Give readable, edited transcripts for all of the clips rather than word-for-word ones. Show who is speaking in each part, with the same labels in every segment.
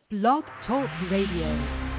Speaker 1: Blog Talk Radio.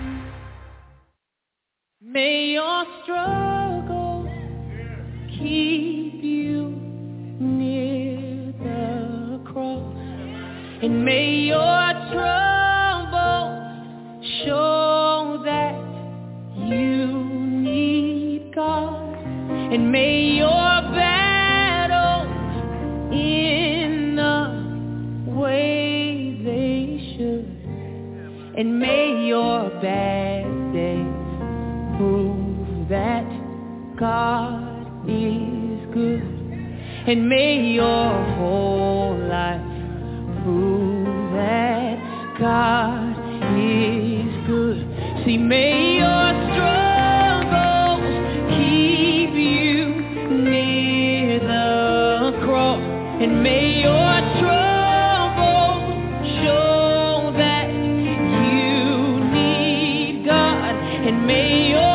Speaker 2: May your struggle keep you near the cross, and may your trouble show that you need God, and may your battles in the way they should, and may your bad days prove that God is good, and may your whole life prove that God is good. See, may your struggles keep you near the cross, and may your trouble show that you need God, and may your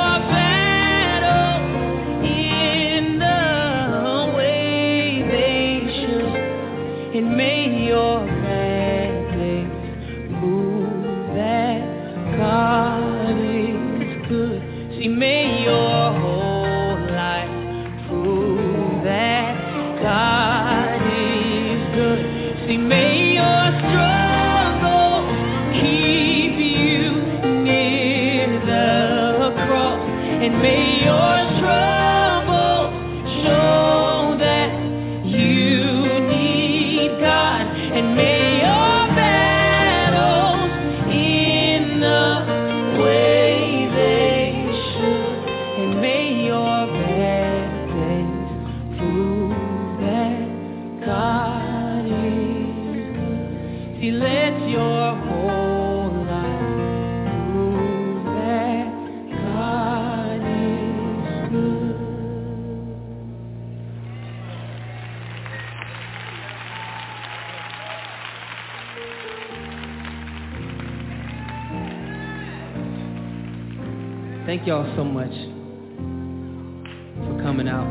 Speaker 2: and may your bad days prove that God is good. See, may your whole life prove that God is good. See, may your struggle keep you near the cross, and may your trouble show that you God, and may your battles in the way they should, and may your bad days prove that God is good. See, let your whole life prove that God is good. Thank y'all so much for coming out.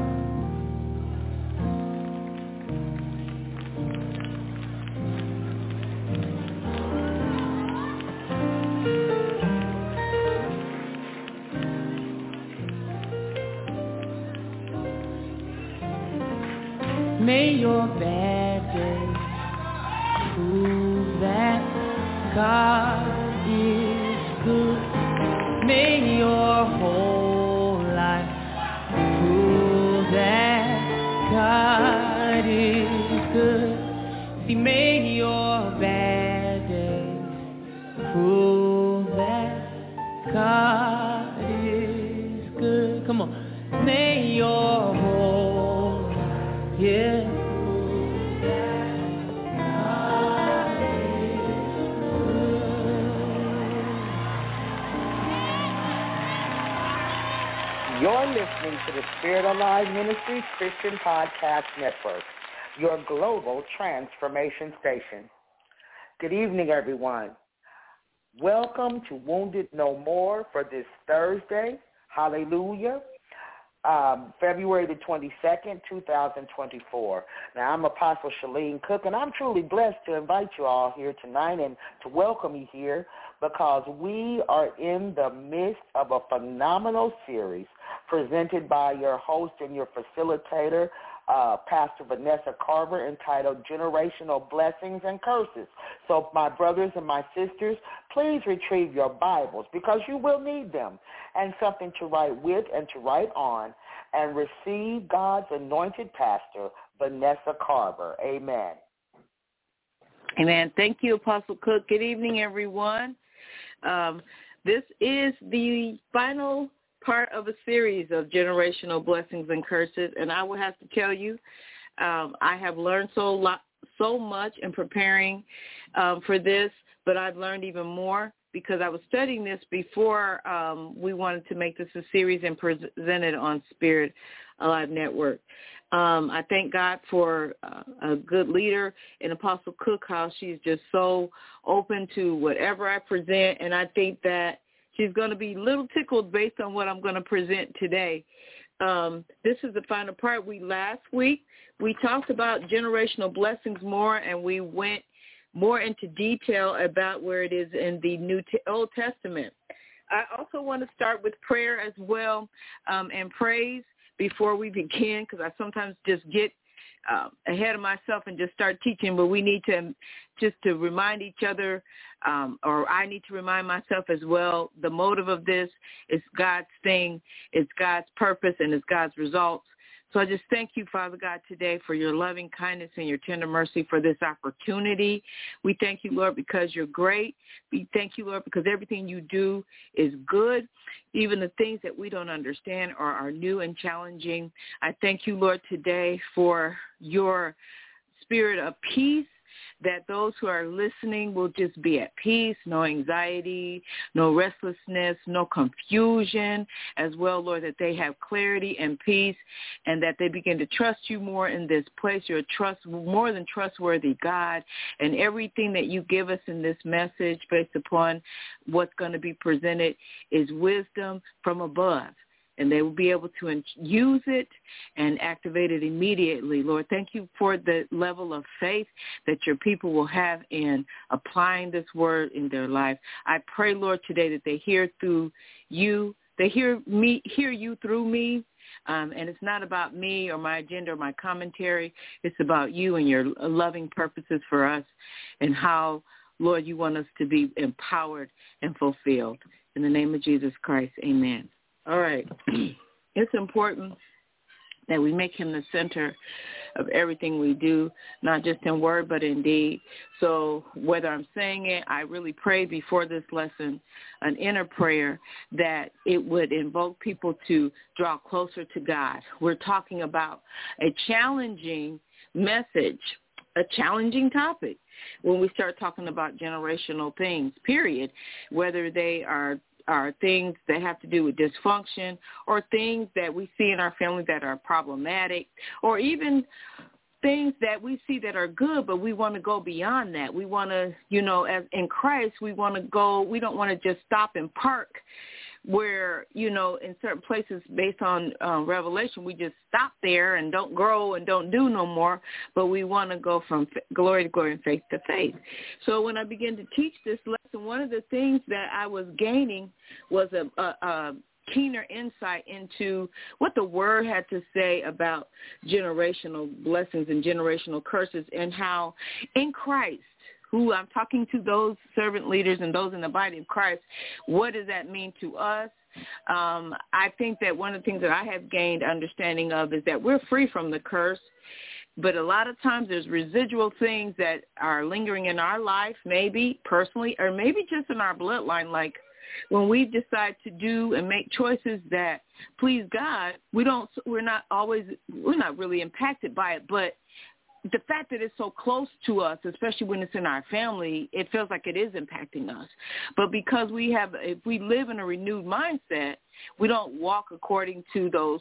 Speaker 2: May your bad days prove that God is good. May your whole life prove that God is good. See, may your bad days prove that God is good. Come on. May your whole life, yeah.
Speaker 3: You're listening to the Spirit Alive Ministries Christian Podcast Network, your global transformation station. Good evening, everyone. Welcome to Wounded No More for this Thursday. Hallelujah. February the 22nd, 2024. Now, I'm Apostle Shalene Cook, and I'm truly blessed to invite you all here tonight and to welcome you here because we are in the midst of a phenomenal series presented by your host and your facilitator, Pastor Vanessa Carver, entitled Generational Blessings and Curses. So my brothers and my sisters, please retrieve your Bibles because you will need them and something to write with and to write on, and receive God's anointed pastor, Vanessa Carver. Amen.
Speaker 4: Amen. Thank you, Apostle Cook. Good evening, everyone. This is the final part of a series of generational blessings and curses, and I will have to tell you, I have learned so much in preparing for this, but I've learned even more because I was studying this before we wanted to make this a series and present it on Spirit Alive Network. I thank God for a good leader in Apostle Cook, how she's just so open to whatever I present, and I think that she's going to be a little tickled based on what I'm going to present today. This is the final part. Last week we talked about generational blessings more, and we went more into detail about where it is in the Old Testament. I also want to start with prayer as well, and praise before we begin, because I sometimes just get ahead of myself and just start teaching, but we need to just to remind each other, or I need to remind myself as well, the motive of this is God's thing, it's God's purpose, and it's God's results. So I just thank you, Father God, today for your loving kindness and your tender mercy for this opportunity. We thank you, Lord, because you're great. We thank you, Lord, because everything you do is good. Even the things that we don't understand are new and challenging. I thank you, Lord, today for your spirit of peace, that those who are listening will just be at peace, no anxiety, no restlessness, no confusion, as well, Lord, that they have clarity and peace, and that they begin to trust you more in this place. You're more than trustworthy, God, and everything that you give us in this message based upon what's going to be presented is wisdom from above. And they will be able to use it and activate it immediately. Lord, thank you for the level of faith that your people will have in applying this word in their life. I pray, Lord, today that they hear through you. They hear you through me. And it's not about me or my agenda or my commentary. It's about you and your loving purposes for us and how, Lord, you want us to be empowered and fulfilled. In the name of Jesus Christ, amen. All right. It's important that we make him the center of everything we do, not just in word, but in deed. So whether I'm saying it, I really pray before this lesson, an inner prayer, that it would invoke people to draw closer to God. We're talking about a challenging message, a challenging topic when we start talking about generational things, period, whether they are things that have to do with dysfunction or things that we see in our family that are problematic, or even things that we see that are good, but we want to go beyond that. We want to, as in Christ, we want to go, we don't want to just stop and park where, in certain places based on revelation, we just stop there and don't grow and don't do no more, but we want to go from glory to glory and faith to faith. So when I began to teach this lesson, one of the things that I was gaining was a keener insight into what the word had to say about generational blessings and generational curses, and how in Christ, who I'm talking to those servant leaders and those in the body of Christ, what does that mean to us? I think that one of the things that I have gained understanding of is that we're free from the curse, but a lot of times there's residual things that are lingering in our life, maybe personally, or maybe just in our bloodline, like when we decide to do and make choices that please God, we're not really impacted by it, but the fact that it's so close to us, especially when it's in our family, it feels like it is impacting us. But because if we live in a renewed mindset, we don't walk according to those,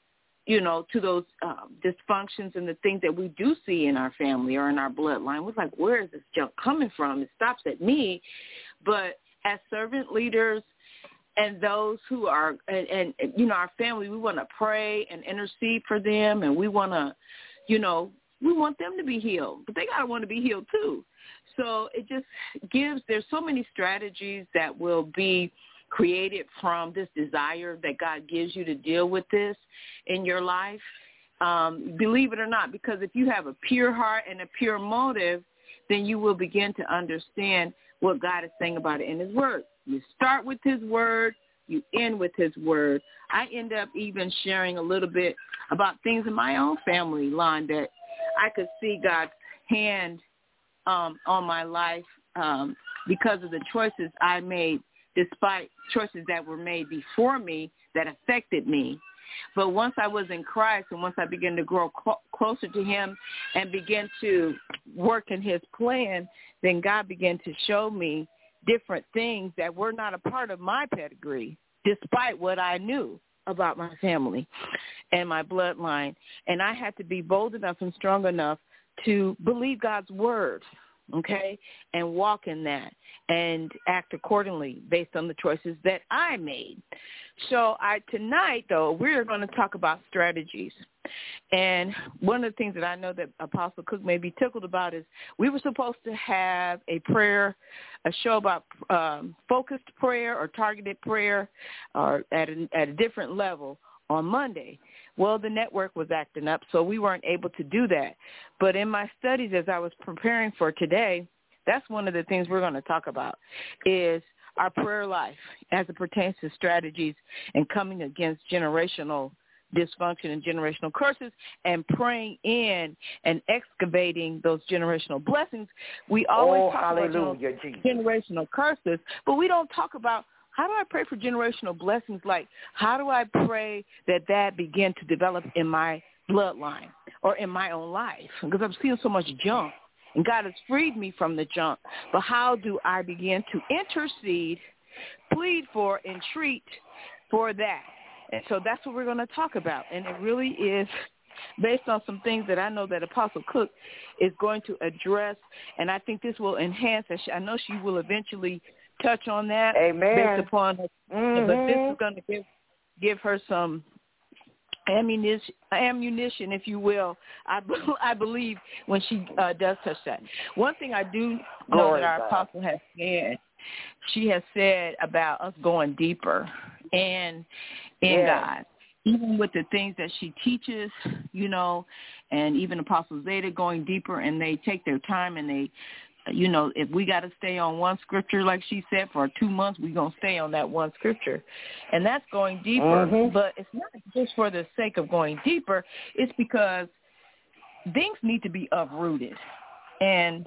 Speaker 4: dysfunctions and the things that we do see in our family or in our bloodline. We're like, where is this junk coming from? It stops at me. But as servant leaders and those who are, and our family, we want to pray and intercede for them, and we want to, we want them to be healed, but they got to want to be healed too. So it just there's so many strategies that will be created from this desire that God gives you to deal with this in your life. Believe it or not, because if you have a pure heart and a pure motive, then you will begin to understand what God is saying about it in his word. You start with his word, you end with his word. I end up even sharing a little bit about things in my own family line that I could see God's hand on my life because of the choices I made, despite choices that were made before me that affected me. But once I was in Christ and once I began to grow closer to him and begin to work in his plan, then God began to show me different things that were not a part of my pedigree, despite what I knew about my family and my bloodline. And I had to be bold enough and strong enough to believe God's word, okay, and walk in that and act accordingly based on the choices that I made. So tonight, though, we're going to talk about strategies. And one of the things that I know that Apostle Cook may be tickled about is we were supposed to have a show about focused prayer or targeted prayer or at a different level on Monday. Well, the network was acting up, so we weren't able to do that. But in my studies as I was preparing for today, that's one of the things we're going to talk about is our prayer life as it pertains to strategies and coming against generational dysfunction and generational curses and praying in and excavating those generational blessings. We always talk about generational curses, but we don't talk about how do I pray for generational blessings? Like, how do I pray that begin to develop in my bloodline or in my own life? Because I'm seeing so much junk, and God has freed me from the junk. But how do I begin to intercede, plead for, entreat for that? And so that's what we're going to talk about. And it really is based on some things that I know that Apostle Cook is going to address. And I think this will enhance. I know she will eventually touch on that.
Speaker 3: Amen.
Speaker 4: Based upon her. Mm-hmm. But this is going to give her some ammunition, if you will, I believe, when she does touch that. One thing I do know that our apostle has said, she has said about us going deeper in God, even with the things that she teaches, and even Apostle Zeta going deeper, and they take their time and they, if we got to stay on one scripture, like she said, for 2 months, we're going to stay on that one scripture. And that's going deeper. Mm-hmm. But it's not just for the sake of going deeper. It's because things need to be uprooted. And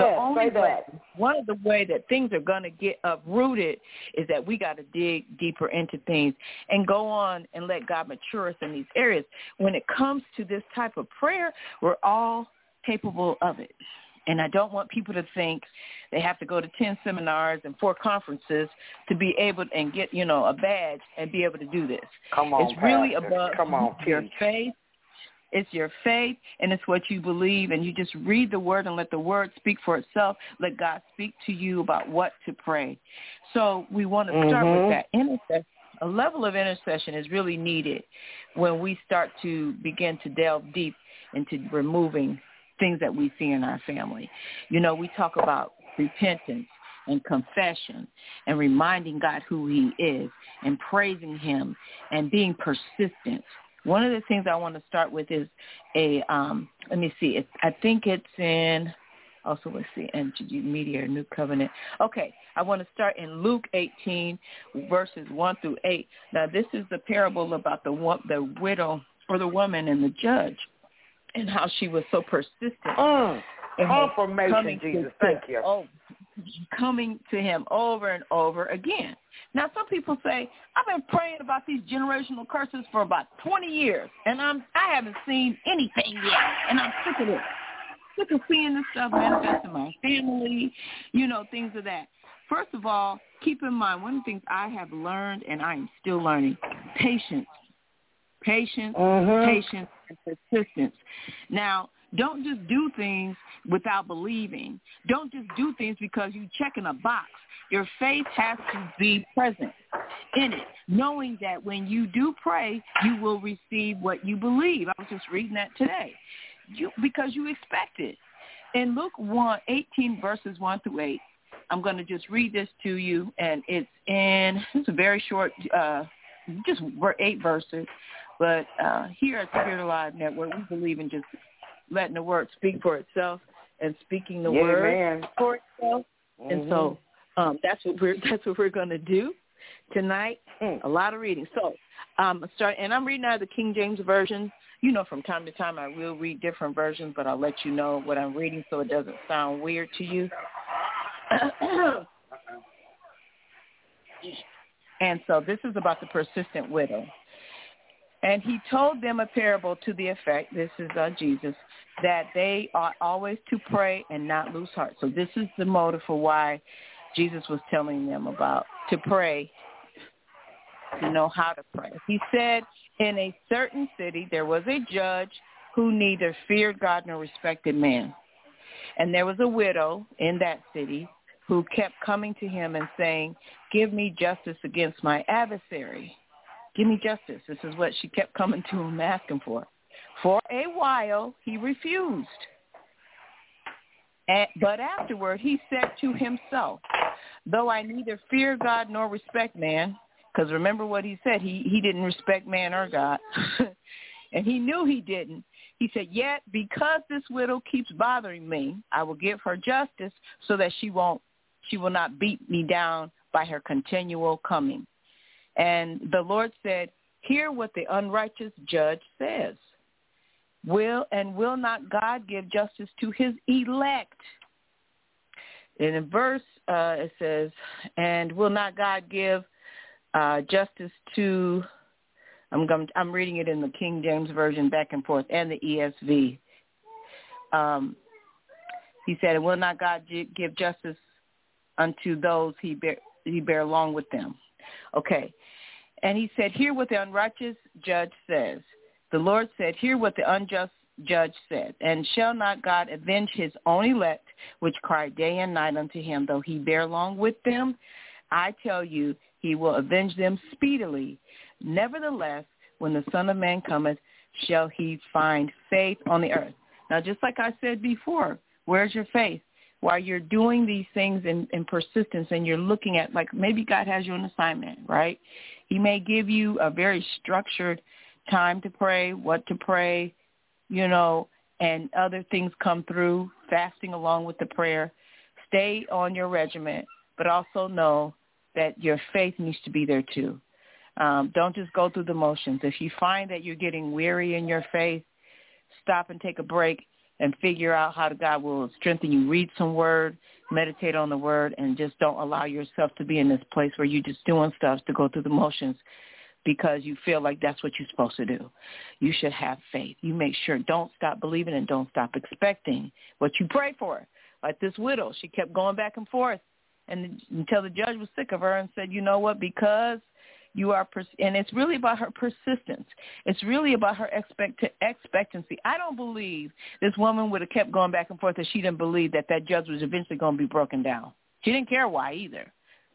Speaker 4: one of the way that things are going to get uprooted is that we got to dig deeper into things and go on and let God mature us in these areas. When it comes to this type of prayer, we're all capable of it. And I don't want people to think they have to go to 10 seminars and 4 conferences to be able to, and get, a badge and be able to do this. It's really about your faith. It's your faith, and it's what you believe, and you just read the word and let the word speak for itself. Let God speak to you about what to pray. So we want to start with that. Intercession. A level of intercession is really needed when we start to begin to delve deep into removing things that we see in our family. We talk about repentance and confession and reminding God who he is and praising him and being persistent. One of the things I want to start with is let me see. I think it's in, also let's see, Media, New Covenant. Okay, I want to start in Luke 18, verses 1 through 8. Now, this is the parable about the widow or the woman and the judge and how she was so persistent.
Speaker 3: Confirmation, Jesus. Thank you.
Speaker 4: Coming to him over and over again. Now, some people say, I've been praying about these generational curses for about 20 years, and I haven't seen anything yet, and I'm sick of it. Sick of seeing this stuff manifest in my family, things of that. First of all, keep in mind, one of the things I have learned, and I am still learning, patience. Patience, patience, and persistence. Now, don't just do things without believing. Don't just do things because you check in a box. Your faith has to be present in it, knowing that when you do pray, you will receive what you believe. I was just reading that today. Because you expect it. In Luke 18, verses 1 through 8, I'm going to just read this to you, and it's a very short, just 8 verses. But here at Spirit Alive Network, we believe in just letting the word speak for itself and speaking the word for itself. Mm-hmm. And so that's what we're going to do tonight. A lot of reading. So I'm reading out of the King James Version. From time to time I will read different versions, but I'll let you know what I'm reading so it doesn't sound weird to you. And so this is about the persistent widow. And he told them a parable to the effect, this is Jesus, that they ought always to pray and not lose heart. So this is the motive for why Jesus was telling them about to pray, to know how to pray. He said, in a certain city there was a judge who neither feared God nor respected man. And there was a widow in that city who kept coming to him and saying, give me justice against my adversary. Give me justice. This is what she kept coming to him asking for. For a while he refused. But afterward he said to himself, though I neither fear God nor respect man, because remember what he said, he didn't respect man or God, and he knew he didn't. He said, yet because this widow keeps bothering me, I will give her justice so that she will not beat me down by her continual coming. And the Lord said, hear what the unrighteous judge says. Will not God give justice to his elect? And in verse, it says, and will not God give justice to, I'm reading it in the King James Version back and forth, and the ESV. He said, will not God give justice unto those he bear along with them? Okay. And he said, hear what the unrighteous judge says. The Lord said, hear what the unjust judge said. And shall not God avenge his own elect, which cry day and night unto him, though he bear along with them? I tell you, he will avenge them speedily. Nevertheless, when the Son of Man cometh, shall he find faith on the earth? Now, just like I said before, where's your faith? While you're doing these things in persistence and you're looking at, like, maybe God has you on assignment, right? He may give you a very structured time to pray, what to pray, and other things come through, fasting along with the prayer. Stay on your regiment, but also know that your faith needs to be there too. Don't just go through the motions. If you find that you're getting weary in your faith, stop and take a break and figure out how God will strengthen you. Read some word, meditate on the word, and just don't allow yourself to be in this place where you're just doing stuff to go through the motions because you feel like that's what you're supposed to do. You should have faith. You make sure, don't stop believing and don't stop expecting what you pray for. Like this widow, she kept going back and forth until the judge was sick of her and said, you know what, because you are, and it's really about her persistence. It's really about her expectancy. I don't believe this woman would have kept going back and forth if she didn't believe that judge was eventually going to be broken down. She didn't care why either.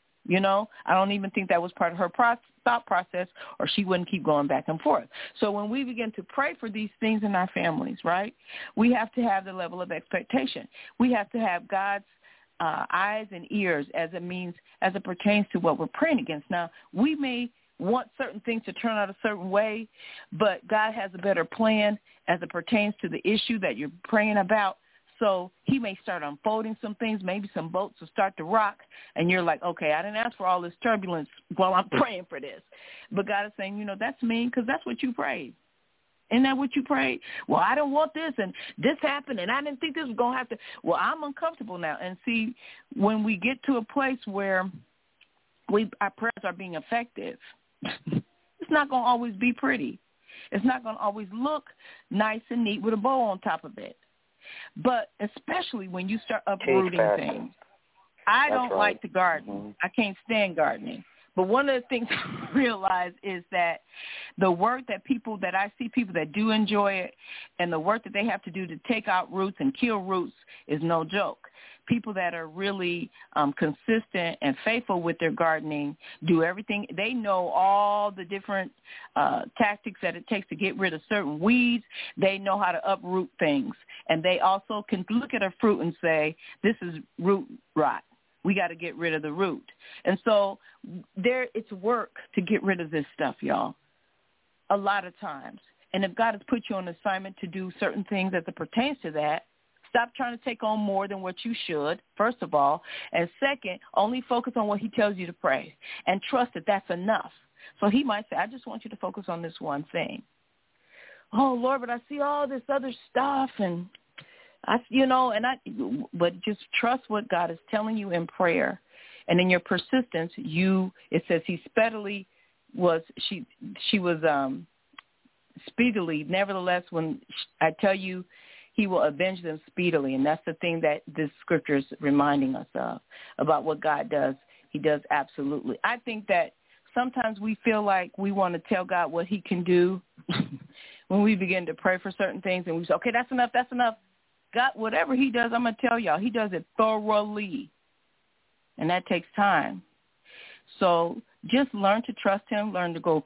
Speaker 4: I don't even think that was part of her thought process, or she wouldn't keep going back and forth. So when we begin to pray for these things in our families, right, we have to have the level of expectation. We have to have God's eyes and ears as it pertains to what we're praying against. Now, we may want certain things to turn out a certain way, but God has a better plan as it pertains to the issue that you're praying about. So he may start unfolding some things, maybe some boats will start to rock, and you're like, okay, I didn't ask for all this turbulence while I'm praying for this. But God is saying, that's me, because that's what you prayed. Isn't that what you prayed? Well, I don't want this, and this happened, and I didn't think this was going to happen. Well, I'm uncomfortable now. And see, when we get to a place where our prayers are being effective, it's not going to always be pretty. It's not going to always look nice and neat with a bow on top of it. But especially when you start uprooting things. I don't like to garden. Mm-hmm. I can't stand gardening. But one of the things I realize is that the work that I see people that do enjoy it, and the work that they have to do to take out roots and kill roots is no joke. People that are really consistent and faithful with their gardening do everything. They know all the different tactics that it takes to get rid of certain weeds. They know how to uproot things. And they also can look at a fruit and say, this is root rot. We got to get rid of the root. And so it's work to get rid of this stuff, y'all, a lot of times. And if God has put you on assignment to do certain things as it pertains to that, stop trying to take on more than what you should, first of all. And second, only focus on what he tells you to pray and trust that that's enough. So he might say, I just want you to focus on this one thing. Oh, Lord, but I see all this other stuff and but just trust what God is telling you in prayer. And in your persistence, it says she was speedily. Nevertheless, when I tell you, he will avenge them speedily. And that's the thing that this scripture is reminding us of, about what God does. He does absolutely. I think that sometimes we feel like we want to tell God what he can do when we begin to pray for certain things. And we say, okay, that's enough. God, whatever he does, I'm going to tell y'all, he does it thoroughly. And that takes time. So just learn to trust him, learn to go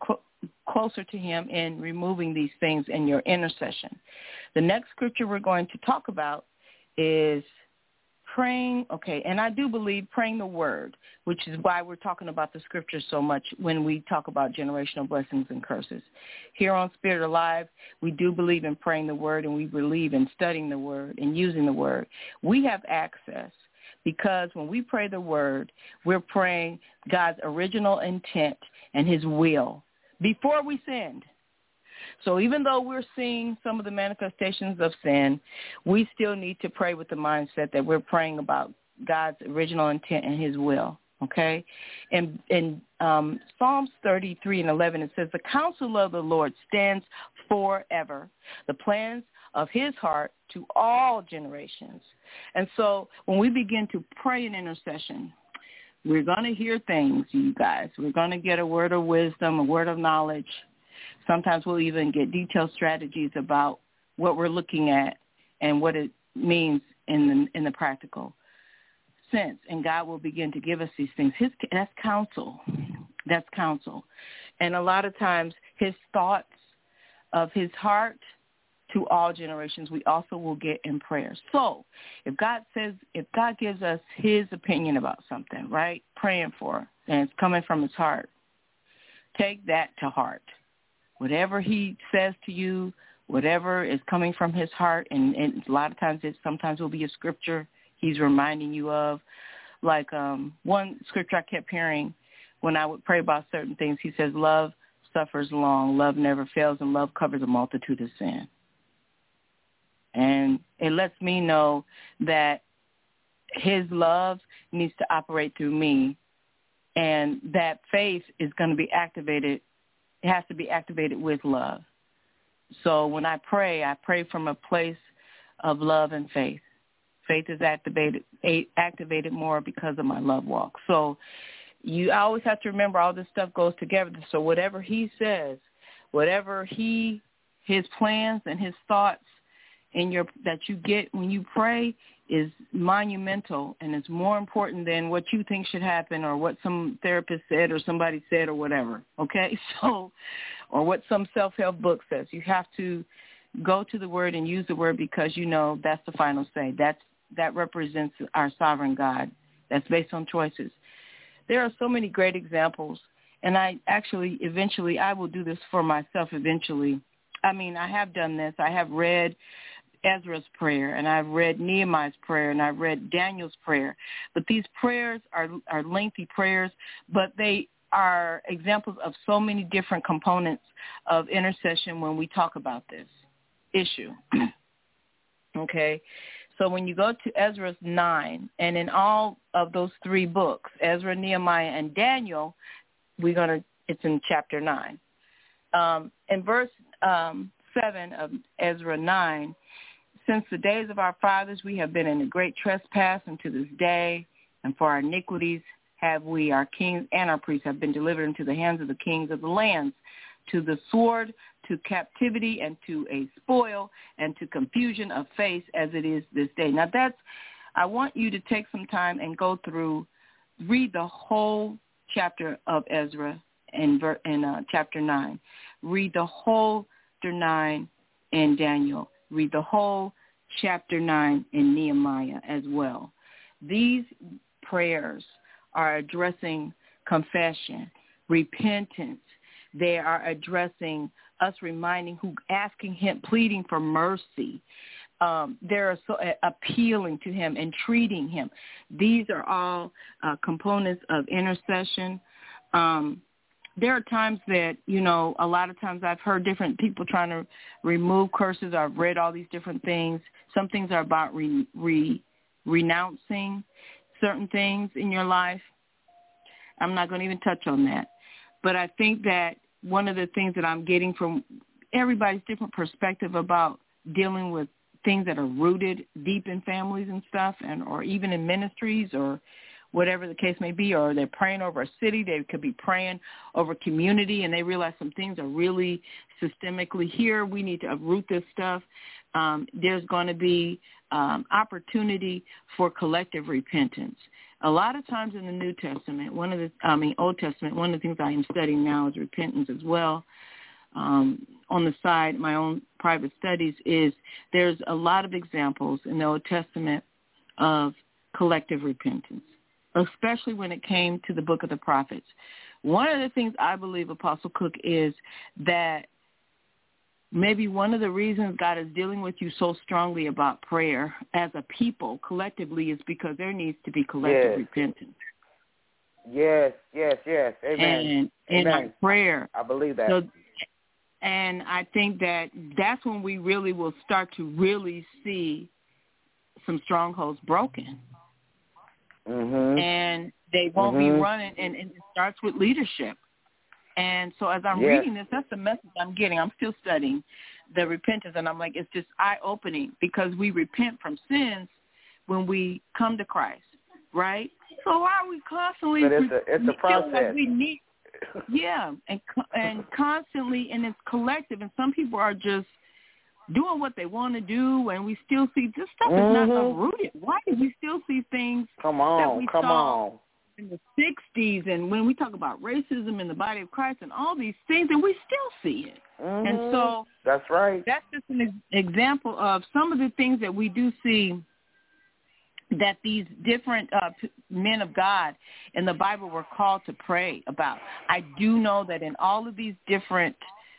Speaker 4: closer to him in removing these things in your intercession. The next scripture we're going to talk about is praying, and I do believe praying the word, which is why we're talking about the scripture so much when we talk about generational blessings and curses. Here on Spirit Alive, we do believe in praying the word, and we believe in studying the word and using the word. We have access because when we pray the word, we're praying God's original intent and his will before we sinned. So even though we're seeing some of the manifestations of sin, we still need to pray with the mindset that we're praying about God's original intent and his will, okay? And in Psalms 33:11, it says, the counsel of the Lord stands forever, the plans of his heart to all generations. And so when we begin to pray in intercession, we're going to hear things, you guys. We're going to get a word of wisdom, a word of knowledge. Sometimes we'll even get detailed strategies about what we're looking at and what it means in the practical sense. And God will begin to give us these things. That's counsel. That's counsel. And a lot of times his thoughts of his heart to all generations, we also will get in prayer. So if God gives us his opinion about something, right, praying for, and it's coming from his heart, take that to heart. Whatever he says to you, whatever is coming from his heart, and a lot of times sometimes will be a scripture he's reminding you of. Like one scripture I kept hearing when I would pray about certain things, he says, love suffers long, love never fails, and love covers a multitude of sin. And it lets me know that his love needs to operate through me, and that faith is going to be activated. It has to be activated with love. So when I pray from a place of love and faith. Faith is activated more because of my love walk. So I always have to remember all this stuff goes together. So whatever he says, whatever his plans and his thoughts that you get when you pray is monumental, and it's more important than what you think should happen or what some therapist said or somebody said or whatever, okay? So, or what some self-help book says. You have to go to the word and use the word because you know that's the final say. That represents our sovereign God. That's based on choices. There are so many great examples, and eventually I will do this for myself eventually. I mean, I have done this. I have read Ezra's prayer, and I've read Nehemiah's prayer, and I've read Daniel's prayer. But these prayers are lengthy prayers, but they are examples of so many different components of intercession when we talk about this issue. Okay? So when you go to Ezra's 9, and in all of those three books, Ezra, Nehemiah, and Daniel, it's in chapter 9. In verse 7 of Ezra 9, since the days of our fathers we have been in a great trespass unto this day, and for our iniquities have we, our kings and our priests, have been delivered into the hands of the kings of the lands, to the sword, to captivity, and to a spoil, and to confusion of face as it is this day. Now I want you to take some time and go through, read the whole chapter of Ezra in chapter 9. Read the whole chapter 9 in Daniel. Read the whole chapter 9 in Nehemiah as well. These prayers are addressing confession, repentance. They are addressing us asking him, pleading for mercy. They're appealing to him, entreating him. These are all components of intercession. There are times that, a lot of times I've heard different people trying to remove curses. I've read all these different things. Some things are about renouncing certain things in your life. I'm not going to even touch on that. But I think that one of the things that I'm getting from everybody's different perspective about dealing with things that are rooted deep in families and stuff, or even in ministries or whatever the case may be, or they're praying over a city, they could be praying over community, and they realize some things are really systemically here. We need to uproot this stuff. There's going to be opportunity for collective repentance. A lot of times in the New Testament, Old Testament, one of the things I am studying now is repentance as well. On the side, my own private studies is there's a lot of examples in the Old Testament of collective repentance, especially when it came to the book of the prophets. One of the things I believe, Apostle Cook, is that maybe one of the reasons God is dealing with you so strongly about prayer as a people collectively is because there needs to be collective repentance.
Speaker 3: Yes. Amen.
Speaker 4: And in our prayer.
Speaker 3: I believe that.
Speaker 4: So, and I think that's when we really will start to really see some strongholds broken.
Speaker 3: Mm-hmm.
Speaker 4: And they won't be running, and it starts with leadership. And so as I'm reading this, that's the message I'm getting. I'm still studying the repentance, and I'm like, it's just eye-opening because we repent from sins when we come to Christ, right? So why are we constantly
Speaker 3: but it's a process.
Speaker 4: Like we need, and constantly, and it's collective, and some people are just doing what they want to do, and we still see this stuff is not uprooted. Why do we still see things that we saw in the 60s, and when we talk about racism in the body of Christ and all these things, and we still see it? And so
Speaker 3: that's right.
Speaker 4: That's just an example of some of the things that we do see that these different men of God in the Bible were called to pray about. I do know that in all of these different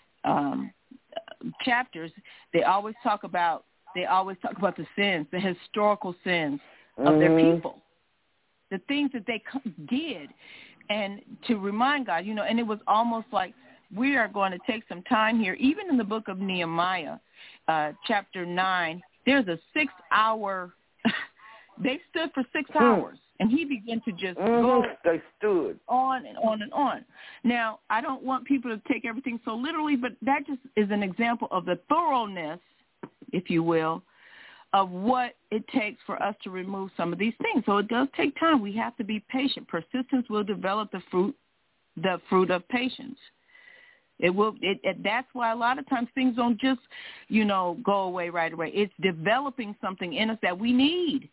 Speaker 4: chapters, they always talk about the sins, the historical sins of their people, the things that they did, and to remind God, and it was almost like we are going to take some time here. Even in the book of Nehemiah, chapter 9, there's a 6-hour. They stood for 6 hours, and he began to just go
Speaker 3: they stood
Speaker 4: on and on and on. Now, I don't want people to take everything so literally, but that just is an example of the thoroughness, if you will, of what it takes for us to remove some of these things. So it does take time. We have to be patient. Persistence will develop the fruit of patience. It will. That's why a lot of times things don't just, go away right away. It's developing something in us that we need.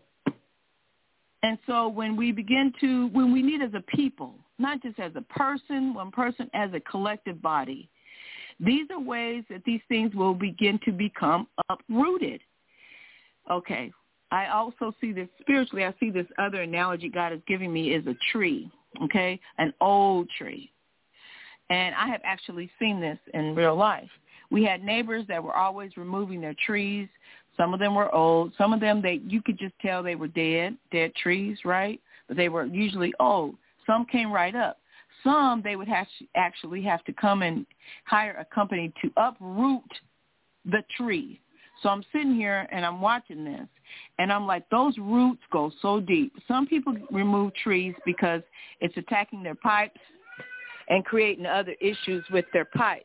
Speaker 4: And so when we need as a people, not just as a person, one person, as a collective body, these are ways that these things will begin to become uprooted. Okay. I also see this spiritually. I see this other analogy God is giving me is a tree, okay, an old tree. And I have actually seen this in real life. We had neighbors that were always removing their trees. Some of them were old. Some of them, you could just tell they were dead trees, right? But they were usually old. Some came right up. Some, they would actually have to come and hire a company to uproot the tree. So I'm sitting here and I'm watching this, and I'm like, those roots go so deep. Some people remove trees because it's attacking their pipes and creating other issues with their pipes.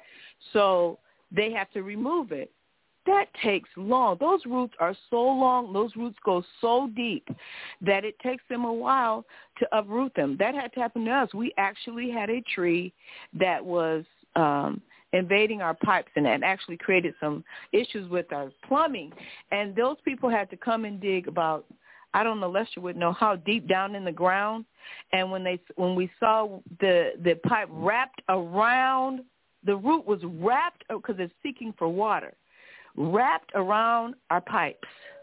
Speaker 4: So they have to remove it. That takes long. Those roots are so long. Those roots go so deep that it takes them a while to uproot them. That had to happen to us. We actually had a tree that was invading our pipes, and that actually created some issues with our plumbing. And those people had to come and dig about, I don't know, Lester would know how deep down in the ground. And when we saw the pipe wrapped around, the root was wrapped, because it's seeking for water, wrapped around our pipes.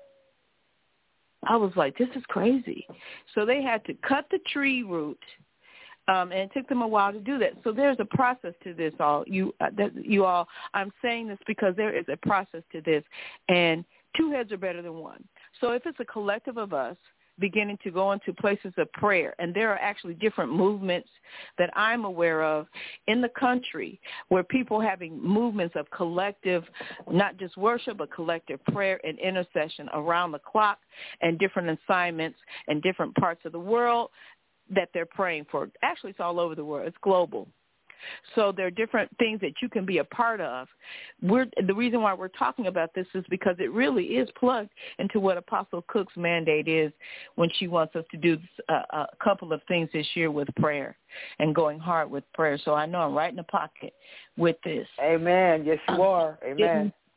Speaker 4: I was like, this is crazy. So they had to cut the tree root, and it took them a while to do that. So there's a process to this, you all. I'm saying this because there is a process to this, and two heads are better than one. So if it's a collective of us beginning to go into places of prayer, and there are actually different movements that I'm aware of in the country where people having movements of collective, not just worship, but collective prayer and intercession around the clock, and different assignments in different parts of the world that they're praying for. Actually, it's all over the world. It's global. So there are different things that you can be a part of. The reason why we're talking about this is because it really is plugged into what Apostle Cook's mandate is when she wants us to do a couple of things this year with prayer and going hard with prayer. So I know I'm right in the pocket with this.
Speaker 3: Amen. Yes, you are. Amen.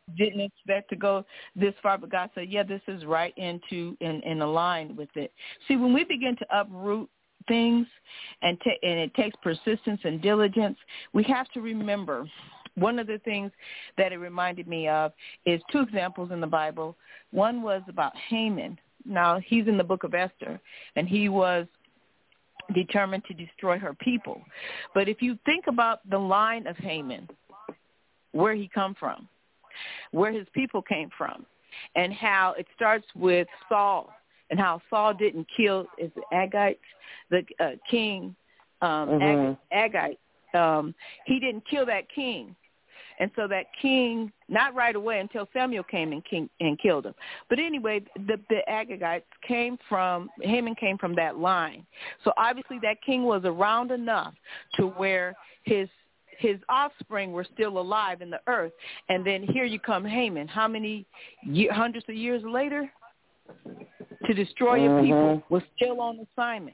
Speaker 4: didn't expect to go this far, but God said, yeah, this is right in line with it. See, when we begin to uproot things and it takes persistence and diligence, we have to remember one of the things that it reminded me of is two examples in the Bible. One was about Haman. Now, he's in the book of Esther, and he was determined to destroy her people. But if you think about the line of Haman, where he come from, where his people came from, and how it starts with Saul, and how Saul didn't kill Agag, the king, Agag. He didn't kill that king. And so that king, not right away until Samuel came and killed him. But anyway, the Agagites Haman came from that line. So obviously that king was around enough to where his offspring were still alive in the earth. And then here you come Haman. How many hundreds of years later? To destroy your people. Was still on assignment.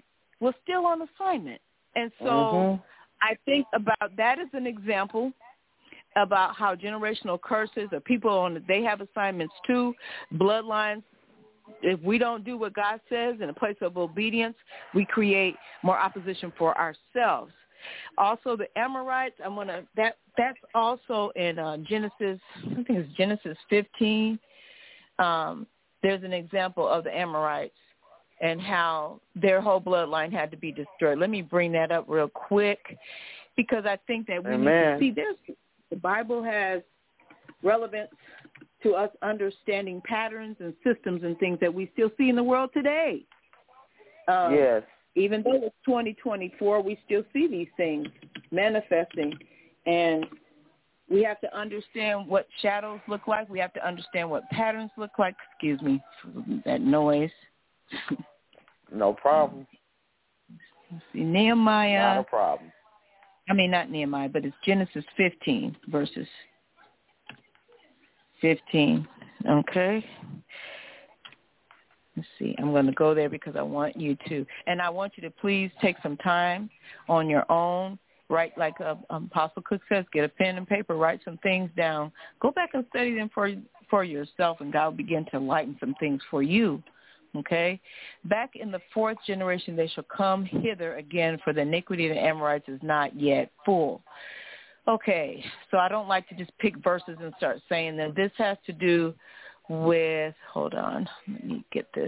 Speaker 4: And so I think about that as an example about how generational curses or people they have assignments too, bloodlines. If we don't do what God says in a place of obedience, we create more opposition for ourselves. Also, the Amorites, that's also in Genesis, I think it's Genesis 15. There's an example of the Amorites and how their whole bloodline had to be destroyed. Let me bring that up real quick because I think that we need to see the Bible has relevance to us understanding patterns and systems and things that we still see in the world today.
Speaker 3: Yes.
Speaker 4: Even though it's 2024, we still see these things manifesting. And we have to understand what shadows look like. We have to understand what patterns look like. Excuse me for that noise.
Speaker 3: No problem.
Speaker 4: Let's see, Nehemiah.
Speaker 3: Not a problem.
Speaker 4: I mean, not Nehemiah, but it's Genesis 15, verses 15. Okay. Let's see. I'm going to go there because I want you to. And I want you to please take some time on your own. Write, like Apostle Cook says, get a pen and paper, write some things down. Go back and study them for yourself, and God will begin to enlighten some things for you. Okay? Back in the fourth generation, they shall come hither again, for the iniquity of the Amorites is not yet full. Okay, so I don't like to just pick verses and start saying them. This has to do with, hold on, let me get this,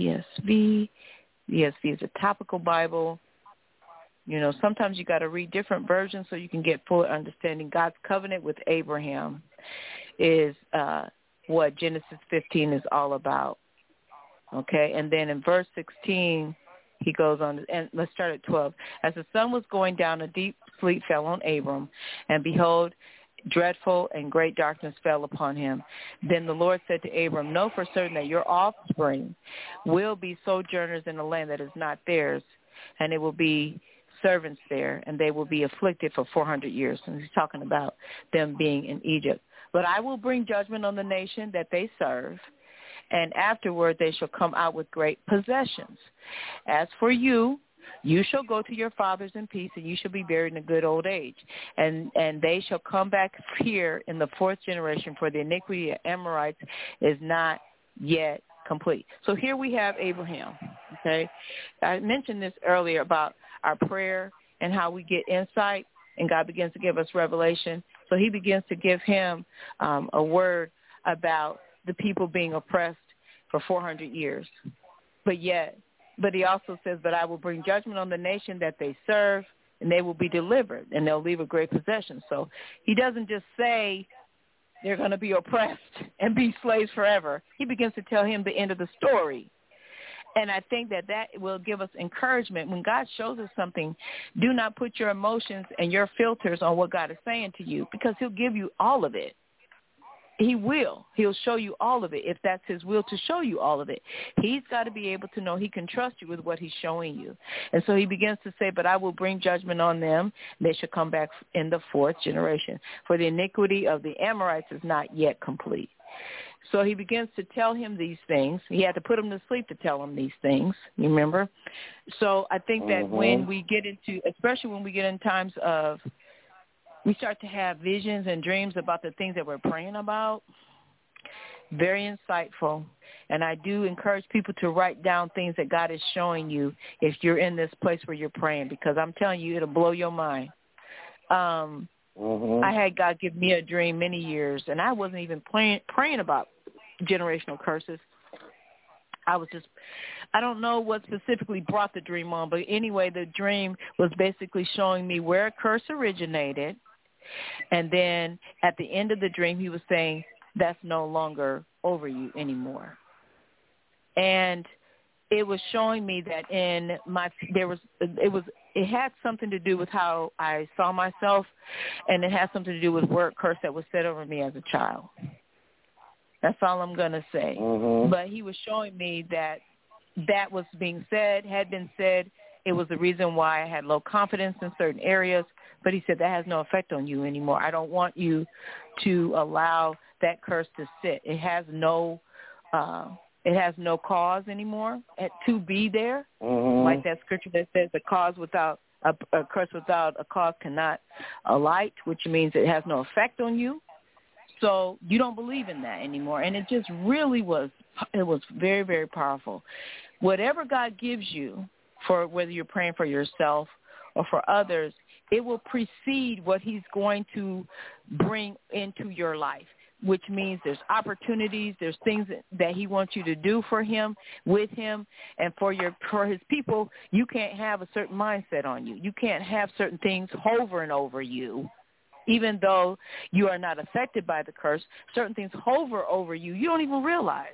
Speaker 4: ESV. ESV is a topical Bible. You know, sometimes you got to read different versions so you can get full understanding. God's covenant with Abraham is what Genesis 15 is all about. Okay, and then in verse 16, he goes on, and let's start at 12. As the sun was going down, a deep sleep fell on Abram, and behold, dreadful and great darkness fell upon him. Then the Lord said to Abram, know for certain that your offspring will be sojourners in a land that is not theirs, and it will be servants there, and they will be afflicted for 400 years. And he's talking about them being in Egypt. But I will bring judgment on the nation that they serve, and afterward they shall come out with great possessions. As for you, you shall go to your fathers in peace, and you shall be buried in a good old age. And they shall come back here in the fourth generation, for the iniquity of Amorites is not yet complete. So here we have Abraham, okay? I mentioned this earlier about our prayer and how we get insight, and God begins to give us revelation. So he begins to give him a word about the people being oppressed for 400 years. But he also says, but I will bring judgment on the nation that they serve, and they will be delivered, and they'll leave a great possession. So he doesn't just say they're going to be oppressed and be slaves forever. He begins to tell him the end of the story. And I think that will give us encouragement. When God shows us something, do not put your emotions and your filters on what God is saying to you, because he'll give you all of it. He will. He'll show you all of it if that's his will to show you all of it. He's got to be able to know he can trust you with what he's showing you. And so he begins to say, but I will bring judgment on them. They shall come back in the fourth generation. For the iniquity of the Amorites is not yet complete. So he begins to tell him these things. He had to put him to sleep to tell him these things, you remember? So I think that when we get into, especially when we get in times of, we start to have visions and dreams about the things that we're praying about, very insightful. And I do encourage people to write down things that God is showing you if you're in this place where you're praying, because I'm telling you, it'll blow your mind. I had God give me a dream many years, and I wasn't even praying about generational curses. I don't know what specifically brought the dream on, but anyway, the dream was basically showing me where a curse originated. And then at the end of the dream, he was saying, that's no longer over you anymore. And it was showing me that it had something to do with how I saw myself, and it had something to do with word curse that was said over me as a child. That's all I'm going to say. But he was showing me that was being said, had been said. It was the reason why I had low confidence in certain areas. But he said that has no effect on you anymore. I don't want you to allow that curse to sit. It has no cause anymore to be there. Like that scripture that says a curse without a cause cannot alight, which means it has no effect on you. So you don't believe in that anymore. And it just really was very, very powerful. Whatever God gives you, for whether you're praying for yourself or for others, it will precede what he's going to bring into your life, which means there's opportunities, there's things that he wants you to do for him, with him, and for his people. You can't have a certain mindset on you. You can't have certain things hovering over you. Even though you are not affected by the curse, certain things hover over you. You don't even realize,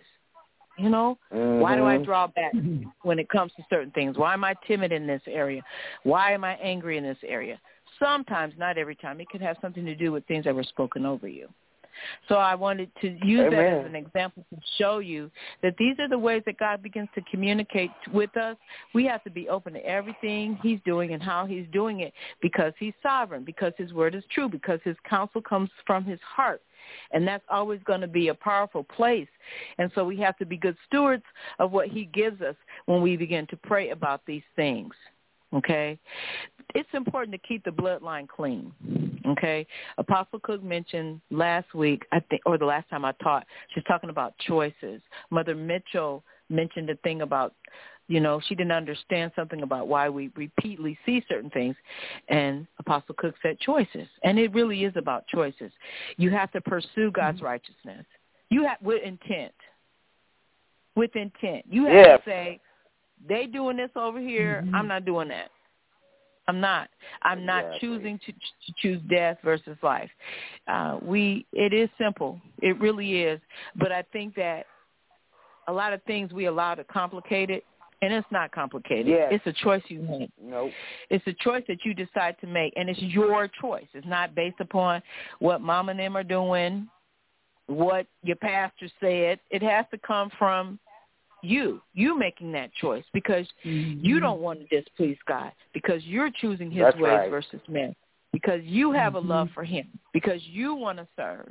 Speaker 4: Why do I draw back when it comes to certain things? Why am I timid in this area? Why am I angry in this area? Sometimes, not every time. It could have something to do with things that were spoken over you. So I wanted to use that as an example to show you that these are the ways that God begins to communicate with us. We have to be open to everything he's doing and how he's doing it, because he's sovereign, because his word is true, because his counsel comes from his heart. And that's always going to be a powerful place. And so we have to be good stewards of what he gives us when we begin to pray about these things. Okay? It's important to keep the bloodline clean. Okay? Apostle Cook mentioned last week, I think, or the last time I taught, she's talking about choices. Mother Mitchell mentioned a thing about, she didn't understand something about why we repeatedly see certain things. And Apostle Cook said choices. And it really is about choices. You have to pursue God's righteousness. You have with intent. With intent. You have to say, they doing this over here. I'm not doing that. I'm not choosing to choose death versus life. It is simple. It really is. But I think that a lot of things we allow to complicate it, and it's not complicated. It's a choice you make. It's a choice that you decide to make, and it's your choice. It's not based upon what mom and them are doing, what your pastor said. It has to come from you making that choice, because you don't want to displease God, because you're choosing his ways versus men, because you have a love for him, because you want to serve.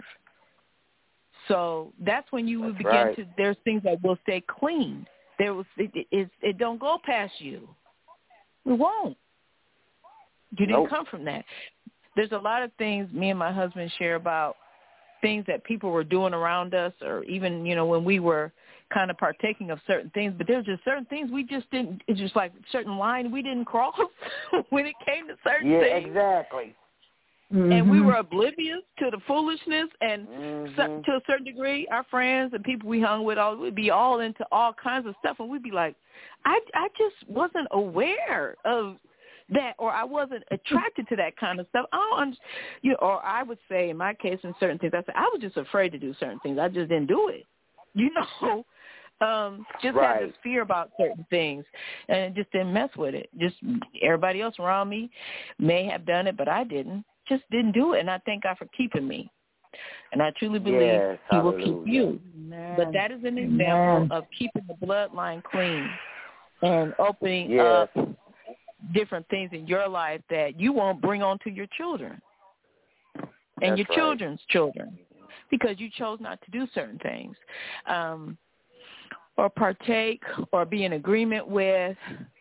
Speaker 4: So that's when you will begin to, there's things that will stay clean. It don't go past you. It won't. You didn't come from that. There's a lot of things me and my husband share about things that people were doing around us, or even, when we were kind of partaking of certain things, but there's just certain things we just didn't, it's just like certain line we didn't cross when it came to certain things.
Speaker 3: Yeah, exactly.
Speaker 4: And we were oblivious to the foolishness, and to a certain degree, our friends and people we hung with, we'd be all into all kinds of stuff, and we'd be like, I just wasn't aware of that, or I wasn't attracted to that kind of stuff. Or I would say, in my case, in certain things, I was just afraid to do certain things. I just didn't do it. Had this fear about certain things, and it just didn't mess with it. Just everybody else around me may have done it, but I didn't. Just didn't do it, and I thank God for keeping me. And I truly believe he will keep you. Amen. But that is an example of keeping the bloodline clean and opening up different things in your life that you won't bring on to your children and your children's children, because you chose not to do certain things, or partake or be in agreement with,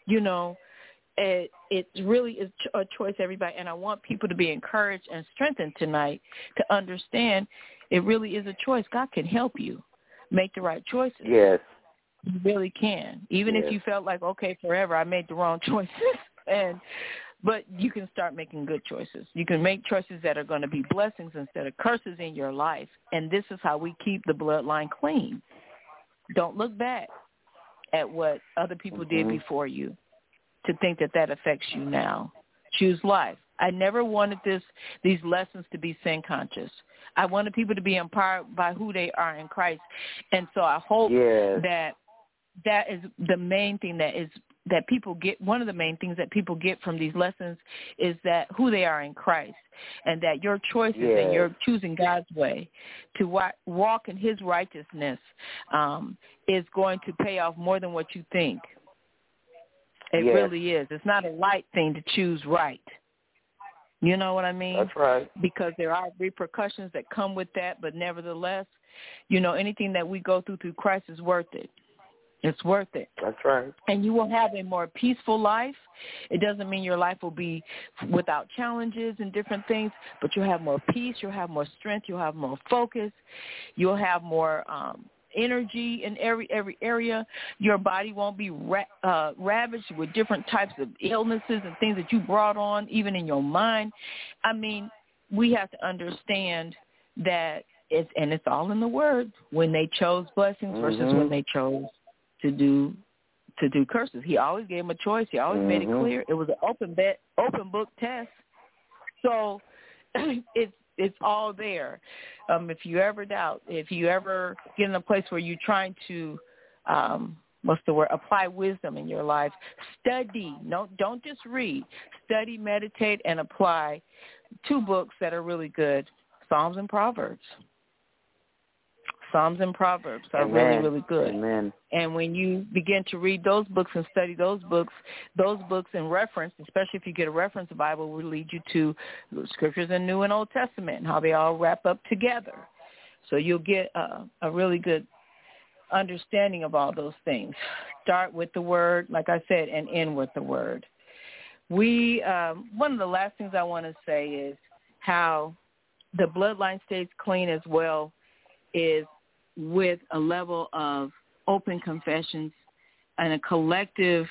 Speaker 4: it really is a choice, everybody. And I want people to be encouraged and strengthened tonight to understand it really is a choice. God can help you. make the right choices.
Speaker 3: Yes.
Speaker 4: You really can. Even if you felt like, okay, forever I made the wrong choices. But you can start making good choices. You can make choices that are going to be blessings instead of curses in your life. And this is how we keep the bloodline clean. Don't look back at what other people did before you to think that that affects you now. Choose life. I never wanted these lessons to be sin conscious. I wanted people to be empowered by who they are in Christ. And so I hope that is the main thing that people get. One of the main things that people get from these lessons is that who they are in Christ, and that your choices and your choosing God's way to walk in his righteousness is going to pay off more than what you think. It really is. It's not a light thing to choose right. You know what I mean?
Speaker 3: That's right.
Speaker 4: Because there are repercussions that come with that, but nevertheless, anything that we go through Christ is worth it. It's worth it.
Speaker 3: That's right.
Speaker 4: And you will have a more peaceful life. It doesn't mean your life will be without challenges and different things, but you'll have more peace, you'll have more strength, you'll have more focus, you'll have more energy in every area. Your body won't be ravaged with different types of illnesses and things that you brought on, even in your mind. I mean, we have to understand that it's all in the Word, when they chose blessings versus when they chose to do curses. He always gave them a choice. He always made it clear. It was an open book test. So it's all there. If you ever doubt, if you ever get in a place where you're trying to apply wisdom in your life, study. No, don't just read. Study, meditate, and apply 2 books that are really good: Psalms and Proverbs. Psalms and Proverbs are really, really good.
Speaker 3: Amen.
Speaker 4: And when you begin to read those books and study those books in reference, especially if you get a reference Bible, will lead you to scriptures in New and Old Testament and how they all wrap up together. So you'll get a really good understanding of all those things. Start with the Word, like I said, and end with the Word. One of the last things I want to say is how the bloodline stays clean as well is with a level of open confessions and a collective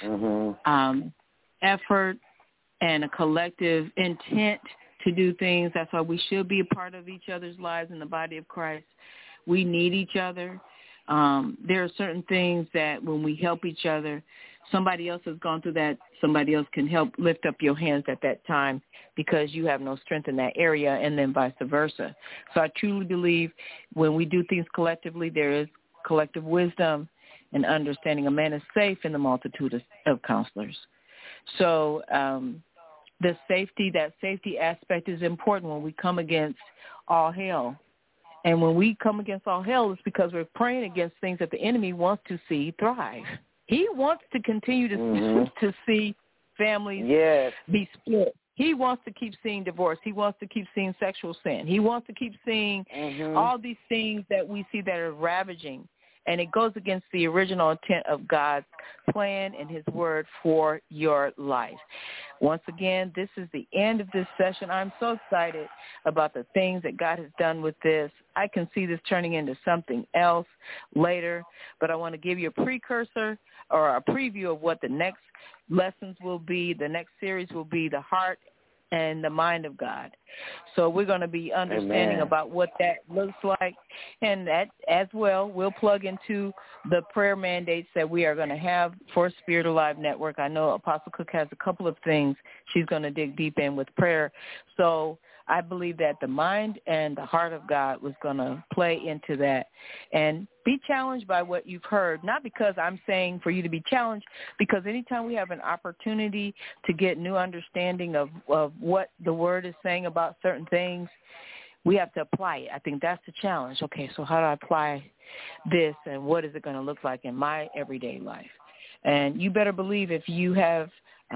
Speaker 4: effort and a collective intent to do things. That's why we should be a part of each other's lives in the body of Christ. We need each other. There are certain things that when we help each other, somebody else has gone through that, somebody else can help lift up your hands at that time because you have no strength in that area, and then vice versa. So I truly believe when we do things collectively, there is collective wisdom and understanding. A man is safe in the multitude of counselors. So that safety aspect is important when we come against all hell. And when we come against all hell, it's because we're praying against things that the enemy wants to see thrive. He wants to continue to see families be split. He wants to keep seeing divorce. He wants to keep seeing sexual sin. He wants to keep seeing all these things that we see that are ravaging. And it goes against the original intent of God's plan and his word for your life. Once again, this is the end of this session. I'm so excited about the things that God has done with this. I can see this turning into something else later, but I want to give you a precursor or a preview of what the next lessons will be. The next series will be the heart and the mind of God. So we're going to be understanding about what that looks like. And that as well, we'll plug into the prayer mandates that we are going to have for Spirit Alive Network. I know Apostle Cook has a couple of things she's going to dig deep in with prayer. So I believe that the mind and the heart of God was going to play into that. And be challenged by what you've heard, not because I'm saying for you to be challenged, because anytime we have an opportunity to get new understanding of what the Word is saying about certain things, we have to apply it. I think that's the challenge. Okay, so how do I apply this, and what is it going to look like in my everyday life? And you better believe if you have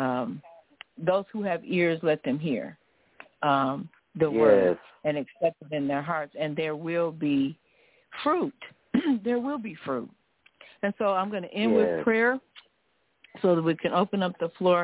Speaker 4: those who have ears, let them hear the Word and accept it in their hearts, and there will be fruit. There will be fruit. And so I'm going to end with prayer so that we can open up the floor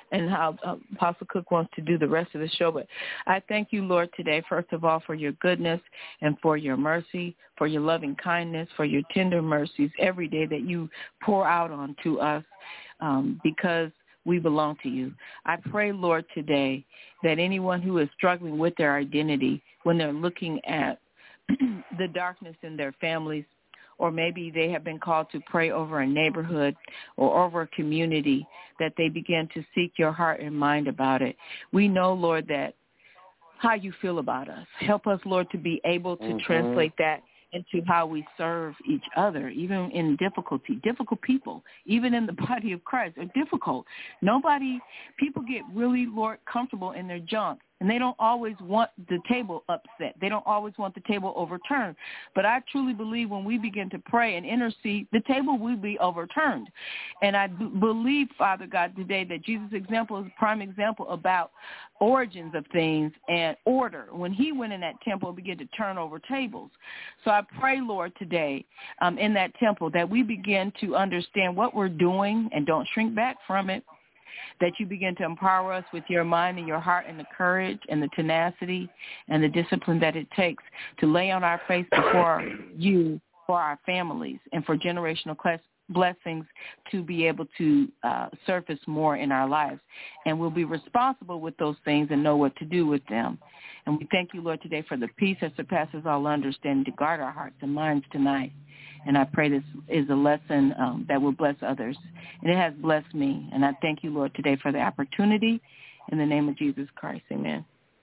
Speaker 4: and how Apostle Cook wants to do the rest of the show. But I thank you, Lord, today, first of all, for your goodness and for your mercy, for your loving kindness, for your tender mercies every day that you pour out onto us because we belong to you. I pray, Lord, today that anyone who is struggling with their identity, when they're looking at the darkness in their families, or maybe they have been called to pray over a neighborhood or over a community, that they begin to seek your heart and mind about it. We know, Lord, that how you feel about us. Help us, Lord, to be able to translate that into how we serve each other, even in difficulty. Difficult people, even in the body of Christ, are difficult. People get really, Lord, comfortable in their junk, and they don't always want the table upset. They don't always want the table overturned. But I truly believe when we begin to pray and intercede, the table will be overturned. And I believe, Father God, today that Jesus' example is a prime example about origins of things and order. When he went in that temple and began to turn over tables. So I pray, Lord, today in that temple that we begin to understand what we're doing and don't shrink back from it, that you begin to empower us with your mind and your heart and the courage and the tenacity and the discipline that it takes to lay on our face before you for our families and for generational blessings to be able to surface more in our lives. And we'll be responsible with those things and know what to do with them. And we thank you, Lord, today for the peace that surpasses all understanding to guard our hearts and minds tonight. And I pray this is a lesson that will bless others. And it has blessed me. And I thank you, Lord, today for the opportunity. In the name of Jesus Christ, amen.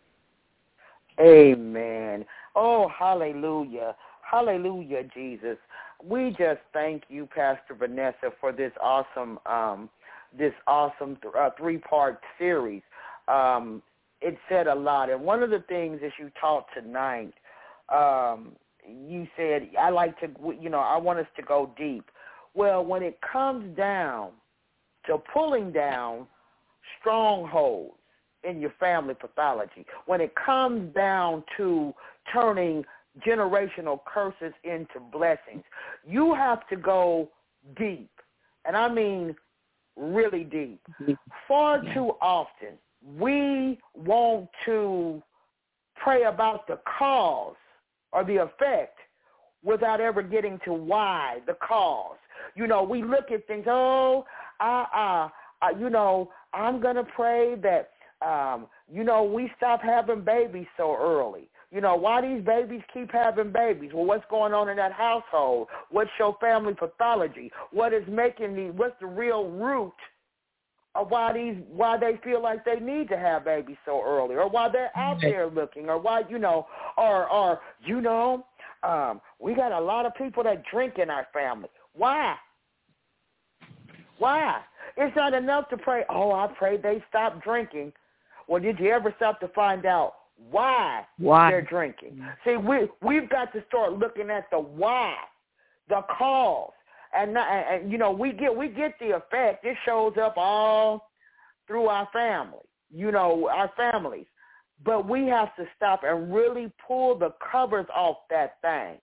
Speaker 3: Amen. Oh, hallelujah. Hallelujah, Jesus. We just thank you, Pastor Vanessa, for this awesome three-part series. It said a lot. And one of the things that you taught tonight, you said, I want us to go deep. Well, when it comes down to pulling down strongholds in your family pathology, when it comes down to turning generational curses into blessings, you have to go deep. And I mean really deep. Far too often, we want to pray about the cause or the effect without ever getting to why, the cause. We look at things, I'm going to pray that, we stop having babies so early. Why these babies keep having babies? Well, what's going on in that household? What's your family pathology? What's the real root of why they feel like they need to have babies so early, or why they're out there looking, or why, we got a lot of people that drink in our family. Why? It's not enough to pray, I pray they stop drinking. Well, did you ever stop to find out why they're drinking? See, we've got to start looking at the why, the cause. And we get the effect. It shows up all through our family, our families. But we have to stop and really pull the covers off that thing.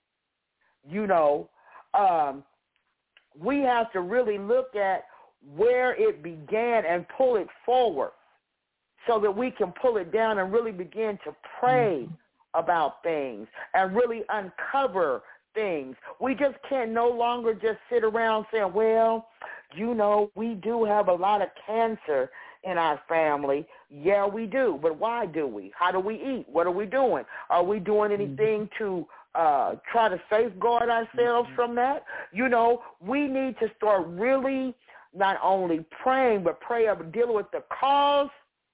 Speaker 3: We have to really look at where it began and pull it forward so that we can pull it down and really begin to pray about things and really uncover things. We just can't no longer just sit around saying, well, we do have a lot of cancer in our family. Yeah, we do. But why do we? How do we eat? What are we doing? Are we doing anything to try to safeguard ourselves from that? We need to start really not only praying, but dealing with the cause,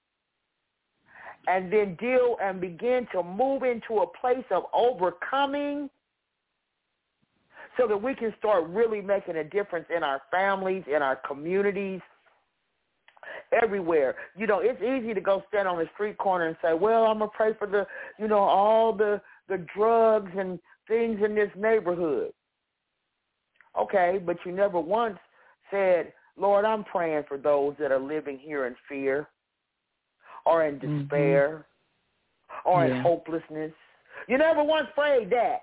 Speaker 3: and then deal and begin to move into a place of overcoming so that we can start really making a difference in our families, in our communities, everywhere. It's easy to go stand on the street corner and say, well, I'm going to pray for the, all the drugs and things in this neighborhood. Okay, but you never once said, Lord, I'm praying for those that are living here in fear or in despair or in hopelessness. You never once prayed that.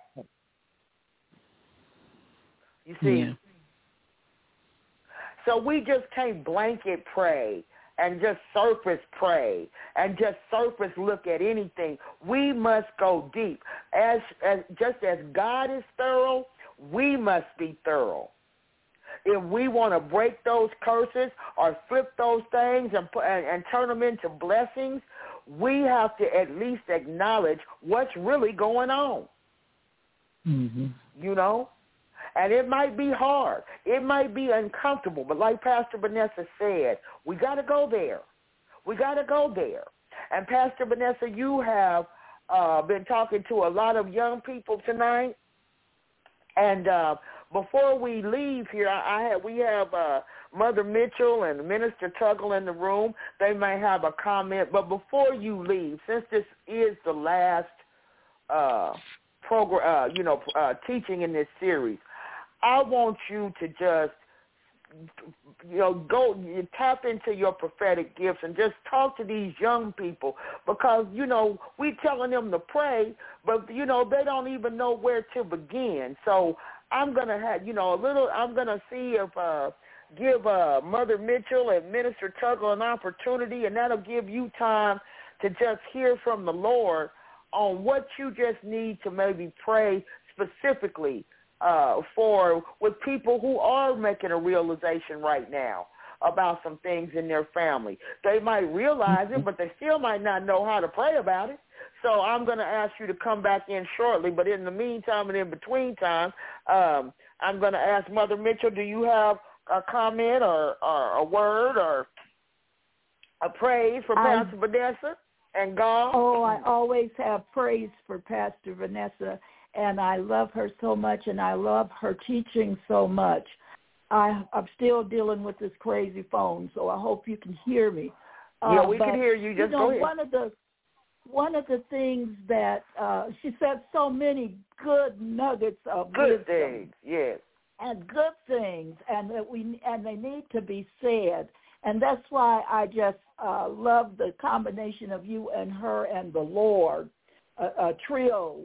Speaker 3: You see? Yeah. So we just can't blanket pray and just surface pray and just surface look at anything. We must go deep. Just as God is thorough, we must be thorough. If we want to break those curses or flip those things and turn them into blessings, we have to at least acknowledge what's really going on.
Speaker 2: Mm-hmm.
Speaker 3: You know? And it might be hard. It might be uncomfortable. But like Pastor Vanessa said, we got to go there. We got to go there. And Pastor Vanessa, you have been talking to a lot of young people tonight. And before we leave here, we have Mother Mitchell and Minister Tuggle in the room. They may have a comment. But before you leave, since this is the last program, teaching in this series, I want you to just, go tap into your prophetic gifts and just talk to these young people because, we telling them to pray, but, they don't even know where to begin. So I'm going to have, I'm going to see if, give Mother Mitchell and Minister Tuggle an opportunity, and that'll give you time to just hear from the Lord on what you just need to maybe pray specifically with people who are making a realization right now about some things in their family. They might realize it, but they still might not know how to pray about it. So I'm going to ask you to come back in shortly. But in the meantime and in between time, I'm going to ask Mother Mitchell, do you have a comment or a word or a praise for Pastor Vanessa and God?
Speaker 5: Oh, I always have praise for Pastor Vanessa. And I love her so much, and I love her teaching so much. I'm still dealing with this crazy phone, so I hope you can hear me.
Speaker 3: We can hear you. Just go ahead.
Speaker 5: One of the things that she said so many good nuggets of
Speaker 3: good
Speaker 5: wisdom,
Speaker 3: things, yes,
Speaker 5: and good things, and they need to be said. And that's why I just love the combination of you and her and the Lord, a trio.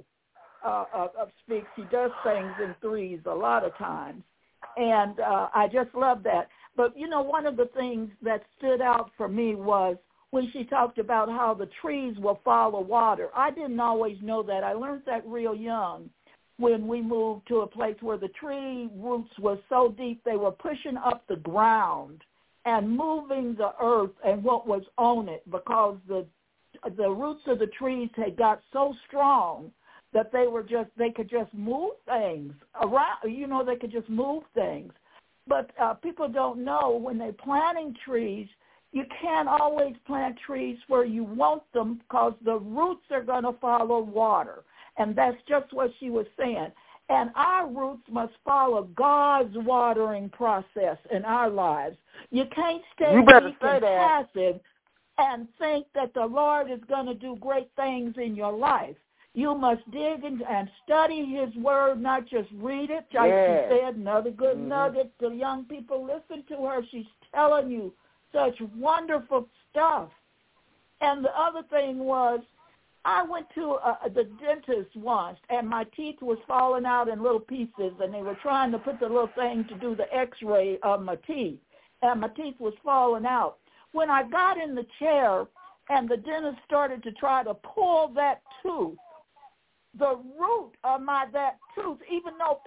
Speaker 5: Speaks. He does things in threes a lot of times, and I just love that. But, one of the things that stood out for me was when she talked about how the trees will follow water. I didn't always know that. I learned that real young when we moved to a place where the tree roots were so deep they were pushing up the ground and moving the earth and what was on it because the roots of the trees had got so strong that they could just move things around, they could just move things. But people don't know when they're planting trees, you can't always plant trees where you want them because the roots are going to follow water. And that's just what she was saying. And our roots must follow God's watering process in our lives. You can't stay weak and passive and think that the Lord is going to do great things in your life. You must dig and study his word, not just read it. Like she said, another good nugget. The young people, listen to her. She's telling you such wonderful stuff. And the other thing was, I went to the dentist once, and my teeth was falling out in little pieces, and they were trying to put the little thing to do the x-ray of my teeth, and my teeth was falling out. When I got in the chair and the dentist started to try to pull that tooth, the root of that tooth, even though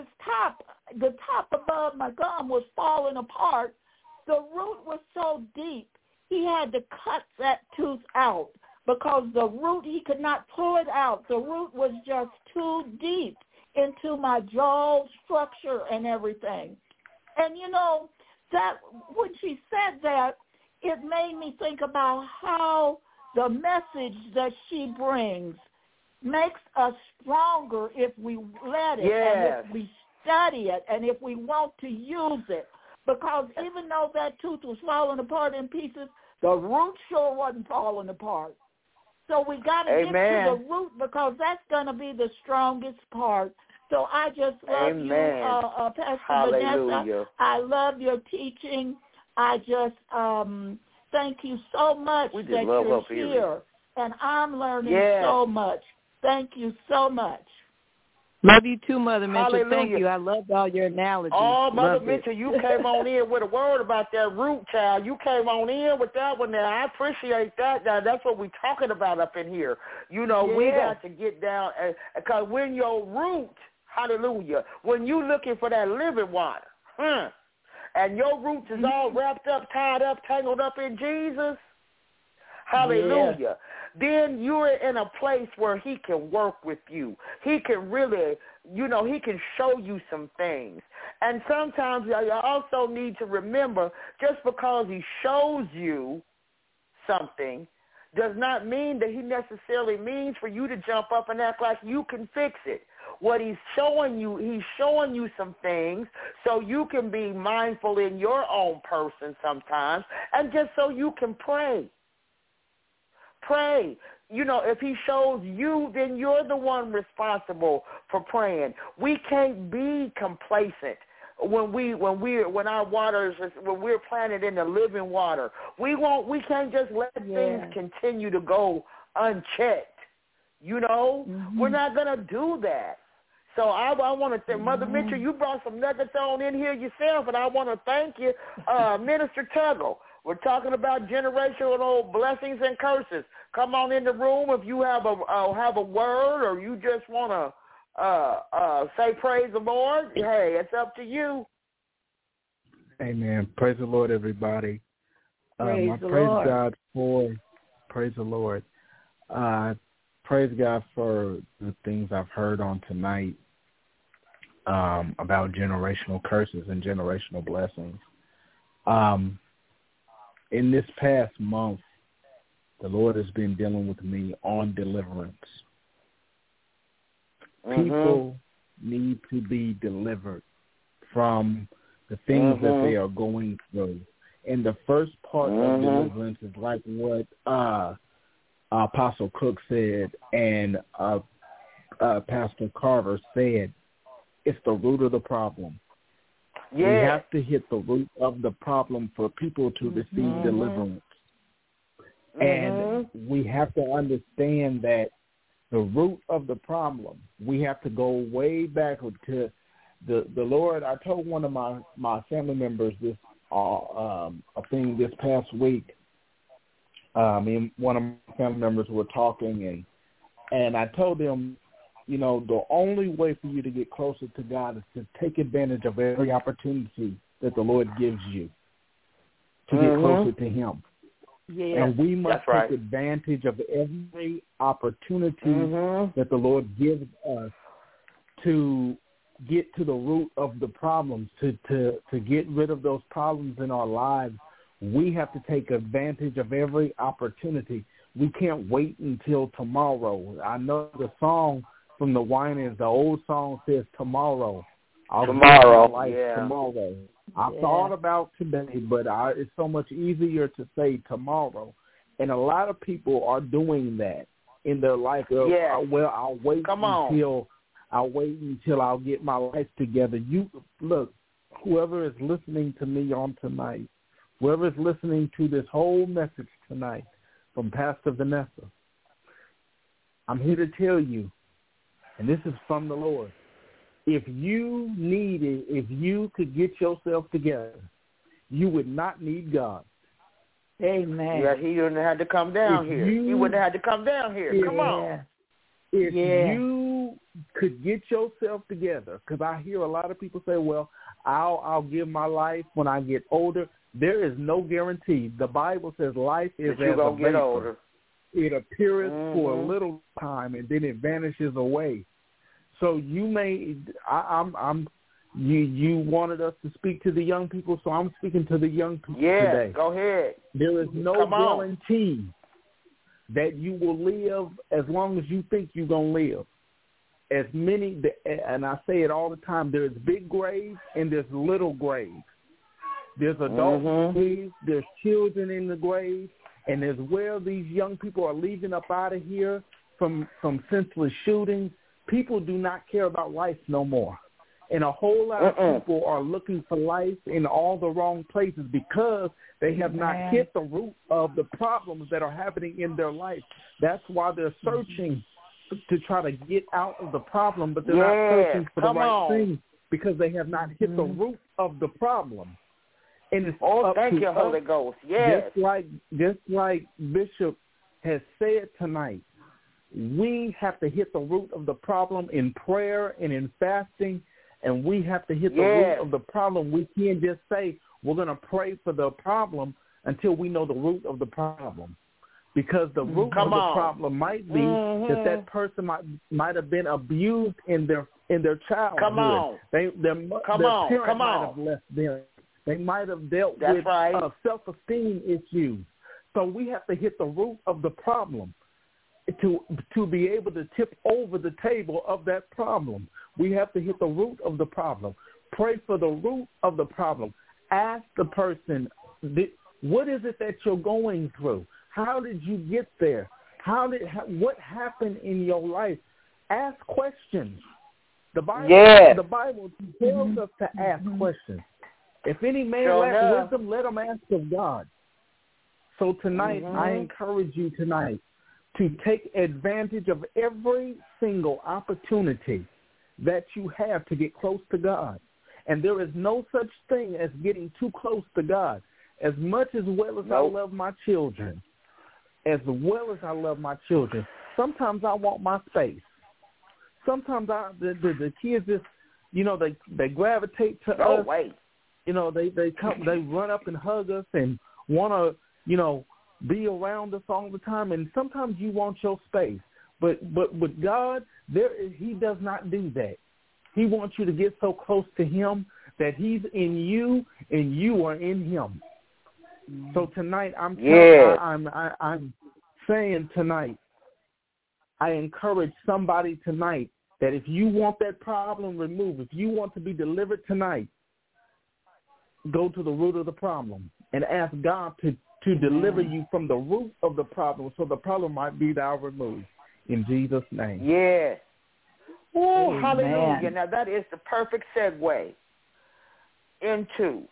Speaker 5: the top above my gum was falling apart, the root was so deep, he had to cut that tooth out because the root, he could not pull it out. The root was just too deep into my jaw structure and everything. And, that when she said that, it made me think about how the message that she brings makes us stronger if we let it and if we study it and if we want to use it. Because even though that tooth was falling apart in pieces, the root sure wasn't falling apart. So we got to get to the root because that's going to be the strongest part. So I just love you, Pastor Vanessa. I love your teaching. I just thank you so much that you're here. And I'm learning so much. Thank you so much.
Speaker 4: Love you too, Mother Mitchell.
Speaker 3: Hallelujah.
Speaker 4: Thank you. I loved all your analogies.
Speaker 3: Oh, Mother
Speaker 4: Loved
Speaker 3: Mitchell,
Speaker 4: it.
Speaker 3: you came on in with a word about that root, child. You came on in with that one there. I appreciate that. Now, that's what we're talking about up in here. You know, we got to get down, because when your root, hallelujah, when you looking for that living water, and your roots is all wrapped up, tied up, tangled up in Jesus, hallelujah, then you're in a place where he can work with you. He can really, you know, he can show you some things. And sometimes you also need to remember, just because he shows you something does not mean that he necessarily means for you to jump up and act like you can fix it. What he's showing you some things so you can be mindful in your own person sometimes, and just so you can pray. Pray. You know, if he shows you, then you're the one responsible for praying. We can't be complacent when our waters, when we're planted in the living water. We can't just let things continue to go unchecked. You know, we're not gonna do that. So I want to thank Mother Mitchell. You brought some nuggets on in here yourself, and I want to thank you, Minister Tuggle. We're talking about generational blessings and curses. Come on in the room if you have a word, or you just want to say praise the Lord. Hey, it's up to you.
Speaker 2: Amen. Praise the Lord, everybody.
Speaker 5: Praise the
Speaker 2: praise
Speaker 5: Lord.
Speaker 2: God for praise the Lord. Praise God for the things I've heard on tonight about generational curses and generational blessings. In this past month, the Lord has been dealing with me on deliverance. People need to be delivered from the things that they are going through. And the first part of deliverance is like what Apostle Cook said and Pastor Carver said. It's the root of the problem. We have to hit the root of the problem for people to receive deliverance. And we have to understand that the root of the problem, we have to go way back to the Lord. I told one of my family members this a thing this past week. Me and one of my family members were talking, and I told them, you know, the only way for you to get closer to God is to take advantage of every opportunity that the Lord gives you to get closer to him.
Speaker 5: Yeah.
Speaker 2: And we must take advantage of every opportunity that the Lord gives us to get to the root of the problems, to get rid of those problems in our lives. We have to take advantage of every opportunity. We can't wait until tomorrow. I know the song from the Winans, the old song says tomorrow. Tomorrow. I thought about today, but it's so much easier to say tomorrow. And a lot of people are doing that in their life. Well, I'll wait until I'll get my life together. You look, whoever is listening to me on tonight, whoever is listening to this whole message tonight from Pastor Vanessa, I'm here to tell you, and this is from the Lord, if you could get yourself together, you would not need God.
Speaker 5: Amen.
Speaker 3: Yeah, he wouldn't have had to come down here. He wouldn't have had to come down here. Come on.
Speaker 2: If you could get yourself together, because I hear a lot of people say, well, I'll give my life when I get older. There is no guarantee. The Bible says life is as a vapor. Older. It appeareth for a little time, and then it vanishes away. So you may, you wanted us to speak to the young people, so I'm speaking to the young people today.
Speaker 3: Go ahead.
Speaker 2: There is no guarantee that you will live as long as you think you're going to live. As many, and I say it all the time, there's big graves and there's little graves. There's adult graves, there's children in the grave, and as well these young people are leaving up out of here from senseless shootings. People do not care about life no more. And a whole lot of people are looking for life in all the wrong places because they have not hit the root of the problems that are happening in their life. That's why they're searching to try to get out of the problem, but they're not searching for the right thing because they have not hit the root of the problem. And it's
Speaker 3: thank you, Holy Ghost. Yes.
Speaker 2: Just like Bishop has said tonight, we have to hit the root of the problem in prayer and in fasting, and we have to hit the root of the problem. We can't just say we're going to pray for the problem until we know the root of the problem. Because the root of the problem might be that person might have been abused in their childhood.
Speaker 3: Come on.
Speaker 2: Their parent might have left them. They might have dealt with self-esteem issues. So we have to hit the root of the problem to be able to tip over the table of that problem. We have to hit the root of the problem. Pray for the root of the problem. Ask the person, what is it that you're going through? How did you get there? What happened in your life? Ask questions. The Bible tells us to ask questions. If any man lacks wisdom, let him ask of God. So tonight, I encourage you tonight to take advantage of every single opportunity that you have to get close to God. And there is no such thing as getting too close to God. As much as well as I love my children, sometimes I want my space. Sometimes the kids just, they gravitate to us. They run up and hug us and want to, be around us all the time. And sometimes you want your space. But with God, he does not do that. He wants you to get so close to him that he's in you and you are in him. So tonight, I'm saying tonight, I encourage somebody tonight that if you want that problem removed, if you want to be delivered tonight, go to the root of the problem and ask God to deliver you from the root of the problem so the problem might be thou removed. In Jesus' name.
Speaker 3: Yeah. Oh, hallelujah. Now, that is the perfect segue into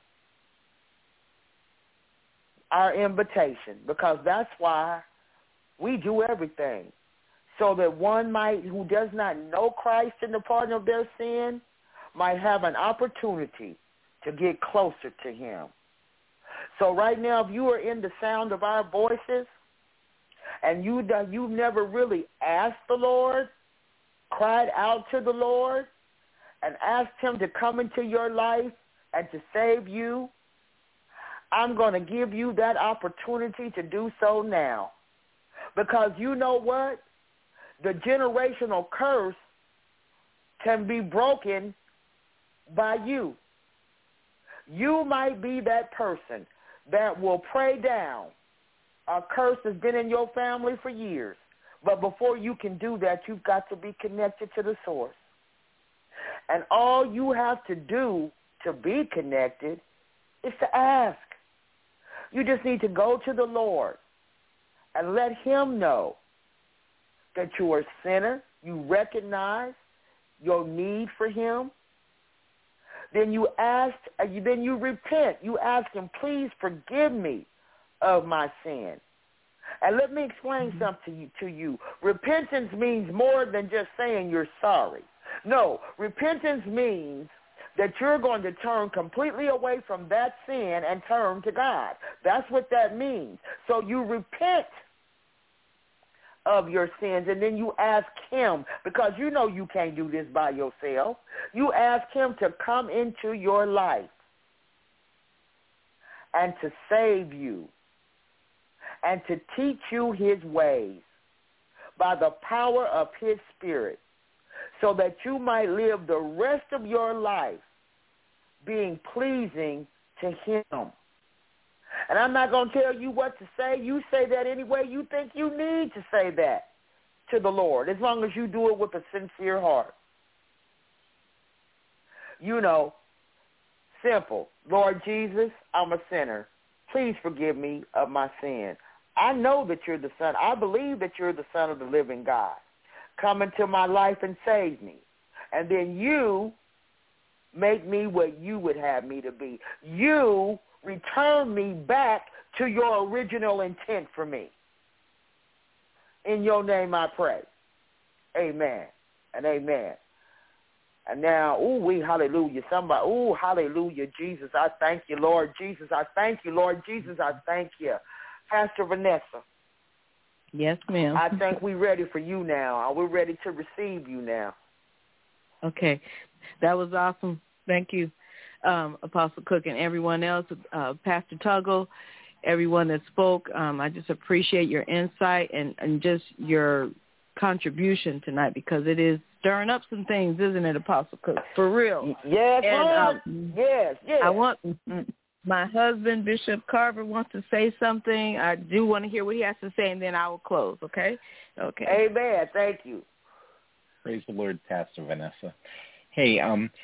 Speaker 3: our invitation, because that's why we do everything, so that one who does not know Christ in the pardon of their sin might have an opportunity to get closer to him. So right now, if you are in the sound of our voices and you've never really asked the Lord, cried out to the Lord, and asked him to come into your life and to save you, I'm going to give you that opportunity to do so now. Because you know what? The generational curse can be broken by you. You might be that person that will pray down a curse that's been in your family for years. But before you can do that, you've got to be connected to the source. And all you have to do to be connected is to ask. You just need to go to the Lord and let him know that you are a sinner. You recognize your need for him. Then you repent. You ask him, please forgive me of my sin. And let me explain something to you. Repentance means more than just saying you're sorry. No, repentance means that you're going to turn completely away from that sin and turn to God. That's what that means. So you repent of your sins, and then you ask him, because you know you can't do this by yourself. You ask him to come into your life and to save you and to teach you his ways by the power of his Spirit, so that you might live the rest of your life being pleasing to him. And I'm not going to tell you what to say. You say that any way you think you need to say that to the Lord, as long as you do it with a sincere heart. Simple. Lord Jesus, I'm a sinner. Please forgive me of my sin. I know that you're the Son. I believe that you're the Son of the living God. Come into my life and save me. And then you make me what you would have me to be. You return me back to your original intent for me. In your name I pray. Amen and amen. And now, hallelujah. Somebody, hallelujah, Jesus, I thank you, Lord Jesus. I thank you, Lord Jesus. I thank you. Pastor Vanessa.
Speaker 4: Yes, ma'am.
Speaker 3: I think we're ready for you now. We're ready to receive you now.
Speaker 4: Okay. That was awesome. Thank you, Apostle Cook, and everyone else, Pastor Tuggle, everyone that spoke. I just appreciate your insight and just your contribution tonight, because it is stirring up some things, isn't it, Apostle Cook? For real.
Speaker 3: Yes,
Speaker 4: and,
Speaker 3: yes.
Speaker 4: I want my husband, Bishop Carver, wants to say something. I do want to hear what he has to say, and then I will close, okay? Okay.
Speaker 3: Amen. Thank you.
Speaker 6: Praise the Lord, Pastor Vanessa. Hey,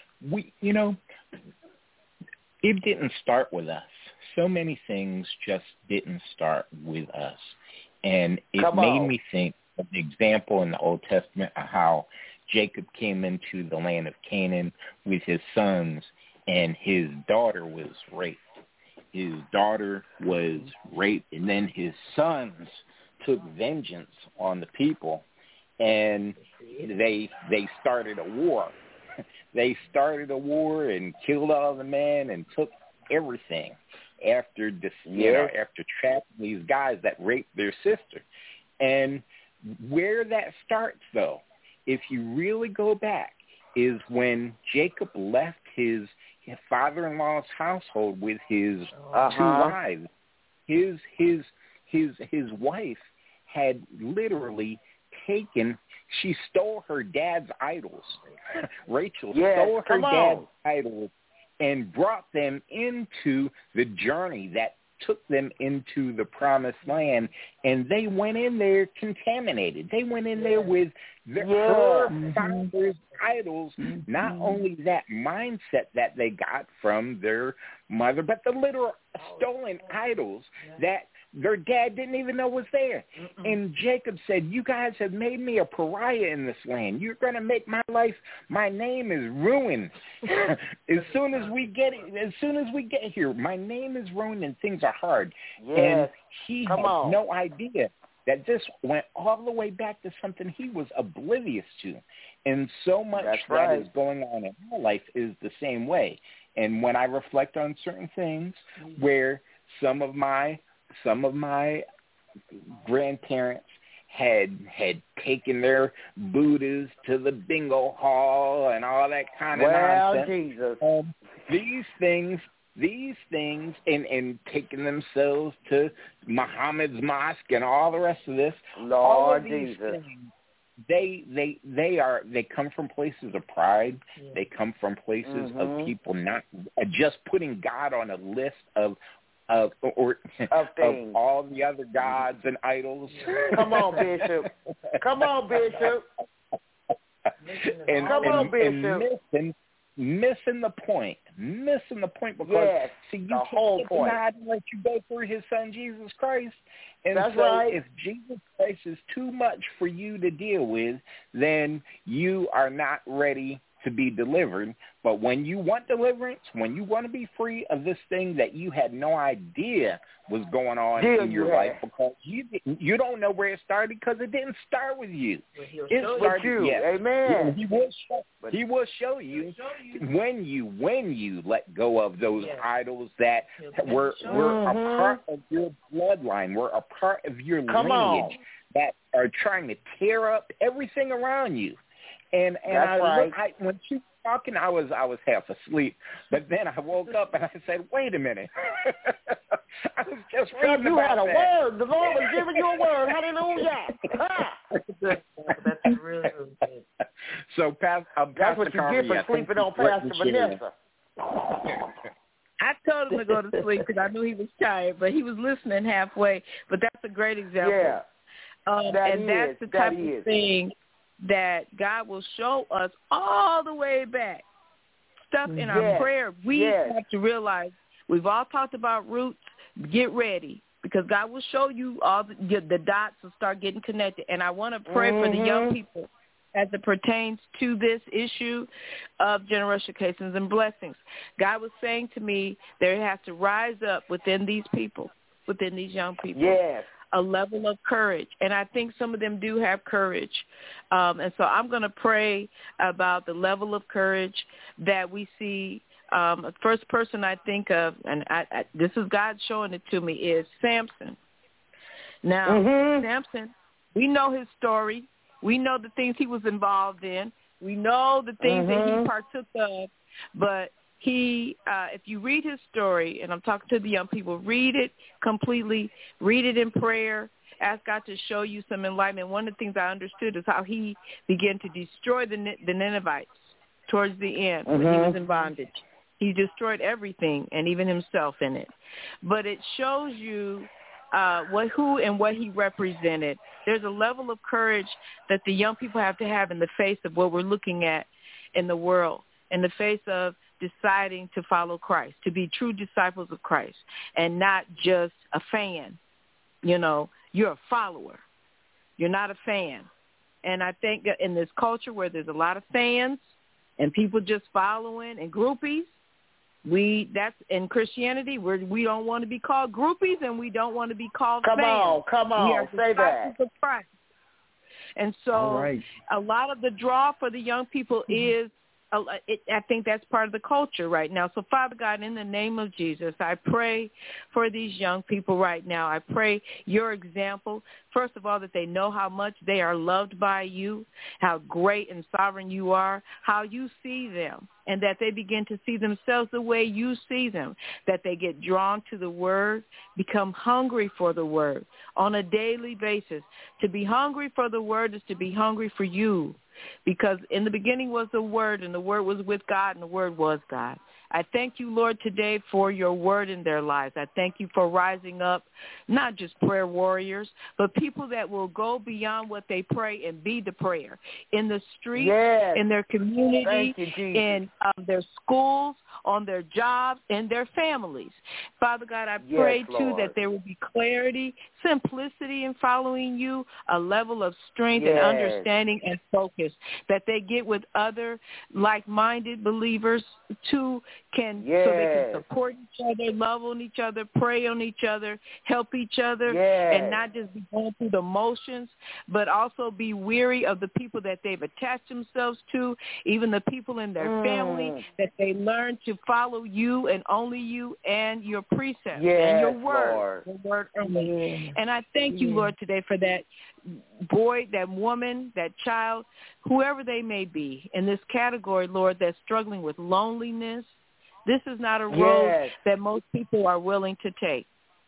Speaker 6: it didn't start with us. So many things just didn't start with us. And it made me think of the example in the Old Testament of how Jacob came into the land of Canaan with his sons, and his daughter was raped. His daughter was raped, and then his sons took vengeance on the people, and they started a war. They started a war and killed all the men and took everything after after trapping these guys that raped their sister. And where that starts, though, if you really go back, is when Jacob left his father-in-law's household with his two wives. His wife had literally she stole her dad's idols. Rachel stole her dad's idols and brought them into the journey that took them into the promised land, and they went in there contaminated. They went in there with her father's idols, not only that mindset that they got from their mother, but the literal stolen idols that their dad didn't even know was there. And Jacob said, you guys have made me a pariah in this land. You're going to make my name is ruined. As soon as we get here, my name is ruined and things are hard. And he had no idea that this went all the way back to something he was oblivious to. And so much that is going on in my life is the same way. And when I reflect on certain things where some of my grandparents had taken their Buddhas to the bingo hall and all that kind of nonsense.
Speaker 3: Jesus.
Speaker 6: These things and taking themselves to Muhammad's mosque and all the rest of this.
Speaker 3: Lord
Speaker 6: all of these
Speaker 3: Jesus.
Speaker 6: Things, they come from places of pride. They come from places of people not just putting God on a list of all the other gods and idols.
Speaker 3: Come on, Bishop. Come on, Bishop.
Speaker 6: and missing the point because see, you can't get God and let you go through his son Jesus Christ. And if Jesus Christ is too much for you to deal with, then you are not ready to be delivered. But when you want deliverance, when you want to be free of this thing that you had no idea was going on in your life, because you don't know where it started, because it didn't start with you. It started with you.
Speaker 3: Amen.
Speaker 6: He will show you when you let go of those idols that were a part of your bloodline, were a part of your lineage, that are trying to tear up everything around you. And when she was talking, I was half asleep, but then I woke up and I said, "Wait a minute!" I was just reading
Speaker 3: you
Speaker 6: about
Speaker 3: had a
Speaker 6: that.
Speaker 3: word. The Lord was giving you a word. Hallelujah!
Speaker 4: That's really good.
Speaker 6: So,
Speaker 3: that's what you get for sleeping on Pastor Vanessa.
Speaker 4: I told him to go to sleep because I knew he was tired, but he was listening halfway. But that's a great example.
Speaker 3: Yeah,
Speaker 4: that's the type of thing that God will show us all the way back. Stuff in our prayer. We have to realize we've all talked about roots. Get ready, because God will show you all the dots will start getting connected. And I want to pray for the young people as it pertains to this issue of generational cases and blessings. God was saying to me, they have to rise up within these people, within these young people.
Speaker 3: Yes.
Speaker 4: a level of courage. And I think some of them do have courage. And so I'm going to pray about the level of courage that we see. The first person I think of, and this is God showing it to me, is Samson. Now, Samson, we know his story. We know the things he was involved in. We know the things that he partook of. But he, if you read his story, and I'm talking to the young people, read it completely, read it in prayer, ask God to show you some enlightenment. One of the things I understood is how he began to destroy the Ninevites towards the end when he was in bondage. He destroyed everything and even himself in it. But it shows you who and what he represented. There's a level of courage that the young people have to have in the face of what we're looking at in the world, in the face of deciding to follow Christ, to be true disciples of Christ, and not just a fan. You know, you're a follower. You're not a fan. And I think that in this culture where there's a lot of fans and people just following and groupies, that's in Christianity where we don't want to be called groupies and we don't want to be called fans.
Speaker 3: Come on, say that.
Speaker 4: Of Christ. And so a lot of the draw for the young people is, I think that's part of the culture right now. So, Father God, in the name of Jesus, I pray for these young people right now. I pray your example, first of all, that they know how much they are loved by you, how great and sovereign you are, how you see them, and that they begin to see themselves the way you see them, that they get drawn to the word, become hungry for the word on a daily basis. To be hungry for the word is to be hungry for you. Because in the beginning was the Word, and the Word was with God, and the Word was God. I thank you, Lord, today for your word in their lives. I thank you for rising up, not just prayer warriors, but people that will go beyond what they pray and be the prayer in the streets, in their community, in their schools, on their jobs, and their families. Father God, I pray, too, that there will be clarity, simplicity in following you, a level of strength and understanding and focus that they get with other like-minded believers, too, so they can support each other, love on each other, pray on each other, help each other, and not just be going through the motions, but also be weary of the people that they've attached themselves to, even the people in their family, that they learn to follow you and only you and your precepts and your word, your word only. And I thank you, Lord, today for that boy, that woman, that child, whoever they may be in this category, Lord, that's struggling with loneliness. This is not a road that most people are willing to take.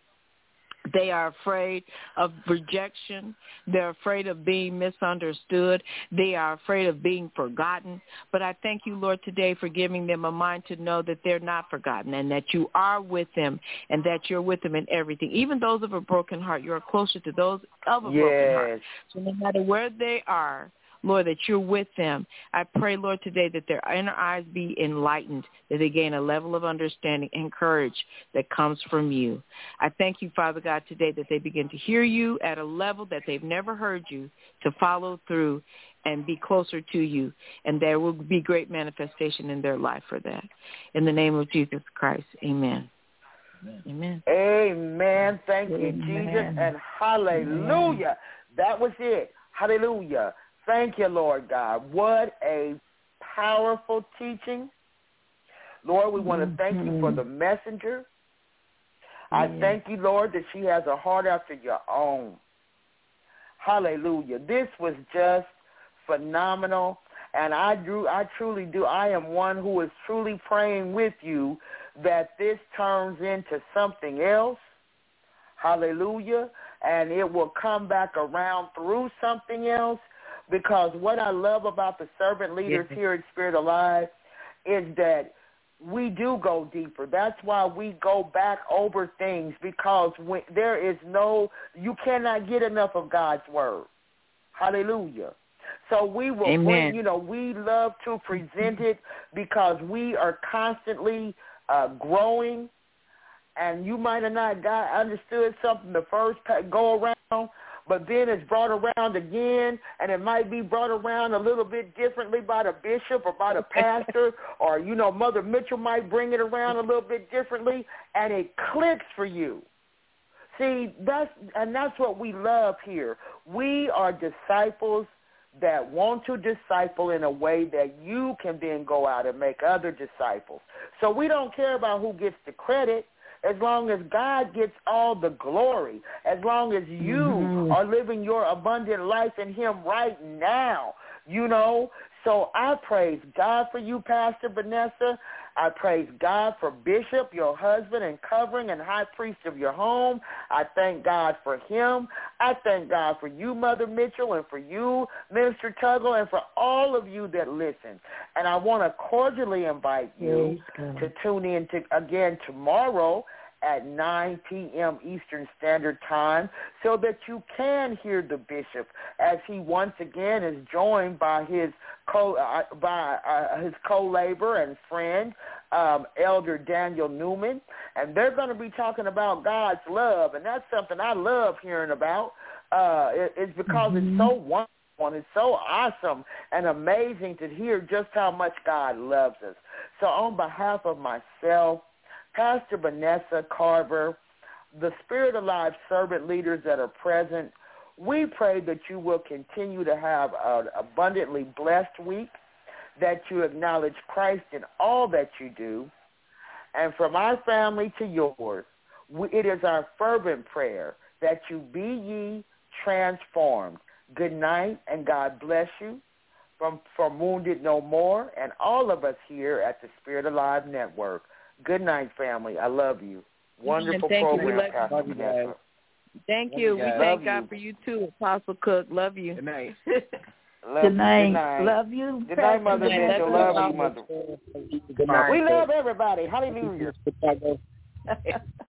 Speaker 4: They are afraid of rejection. They're afraid of being misunderstood. They are afraid of being forgotten. But I thank you, Lord, today for giving them a mind to know that they're not forgotten and that you are with them and that you're with them in everything. Even those of a broken heart, you're closer to those of a broken heart. So no matter where they are, Lord, that you're with them. I pray, Lord, today that their inner eyes be enlightened, that they gain a level of understanding and courage that comes from you. I thank you, Father God, today that they begin to hear you at a level that they've never heard you, to follow through and be closer to you, and there will be great manifestation in their life for that. In the name of Jesus Christ, amen. Amen.
Speaker 3: Amen. Thank you, Jesus, and hallelujah. That was it. Hallelujah. Thank you, Lord God. What a powerful teaching. Lord, we want to thank you for the messenger. I thank you, Lord, that she has a heart after your own. Hallelujah. This was just phenomenal. And I truly do. I am one who is truly praying with you that this turns into something else. Hallelujah. And it will come back around through something else. Because what I love about the servant leaders here at Spirit Alive is that we do go deeper. That's why we go back over things, because you cannot get enough of God's word. Hallelujah. So we will bring, we love to present it because we are constantly growing. And you might have not understood something the first go around, but then it's brought around again, and it might be brought around a little bit differently by the bishop or by the pastor, or, Mother Mitchell might bring it around a little bit differently, and it clicks for you. See, that's what we love here. We are disciples that want to disciple in a way that you can then go out and make other disciples. So we don't care about who gets the credit as long as God gets all the glory, as long as you are living your abundant life in him right now, you know. So I praise God for you, Pastor Vanessa. I praise God for Bishop, your husband and covering and high priest of your home. I thank God for him. I thank God for you, Mother Mitchell, and for you, Minister Tuggle, and for all of you that listen. And I want to cordially invite you to tune in again tomorrow at 9 p.m. Eastern Standard Time so that you can hear the bishop as he once again is joined by his co-laborer and friend, Elder Daniel Newman, and they're going to be talking about God's love, and that's something I love hearing about. It's because it's so wonderful and it's so awesome and amazing to hear just how much God loves us. So on behalf of myself, Pastor Vanessa Carver, the Spirit Alive servant leaders that are present, we pray that you will continue to have an abundantly blessed week, that you acknowledge Christ in all that you do. And from our family to yours, it is our fervent prayer that you be ye transformed. Good night, and God bless you from Wounded No More and all of us here at the Spirit Alive Network. Good night, family. I love you. Wonderful program, Pastor Vanessa.
Speaker 4: Thank you. We thank God for you, too, Apostle Cook. Love you.
Speaker 6: Good night.
Speaker 5: Good night. Love you.
Speaker 3: Good night, Mother Mitchell. Love you, Mother.
Speaker 6: Good night.
Speaker 3: We love everybody. Hallelujah.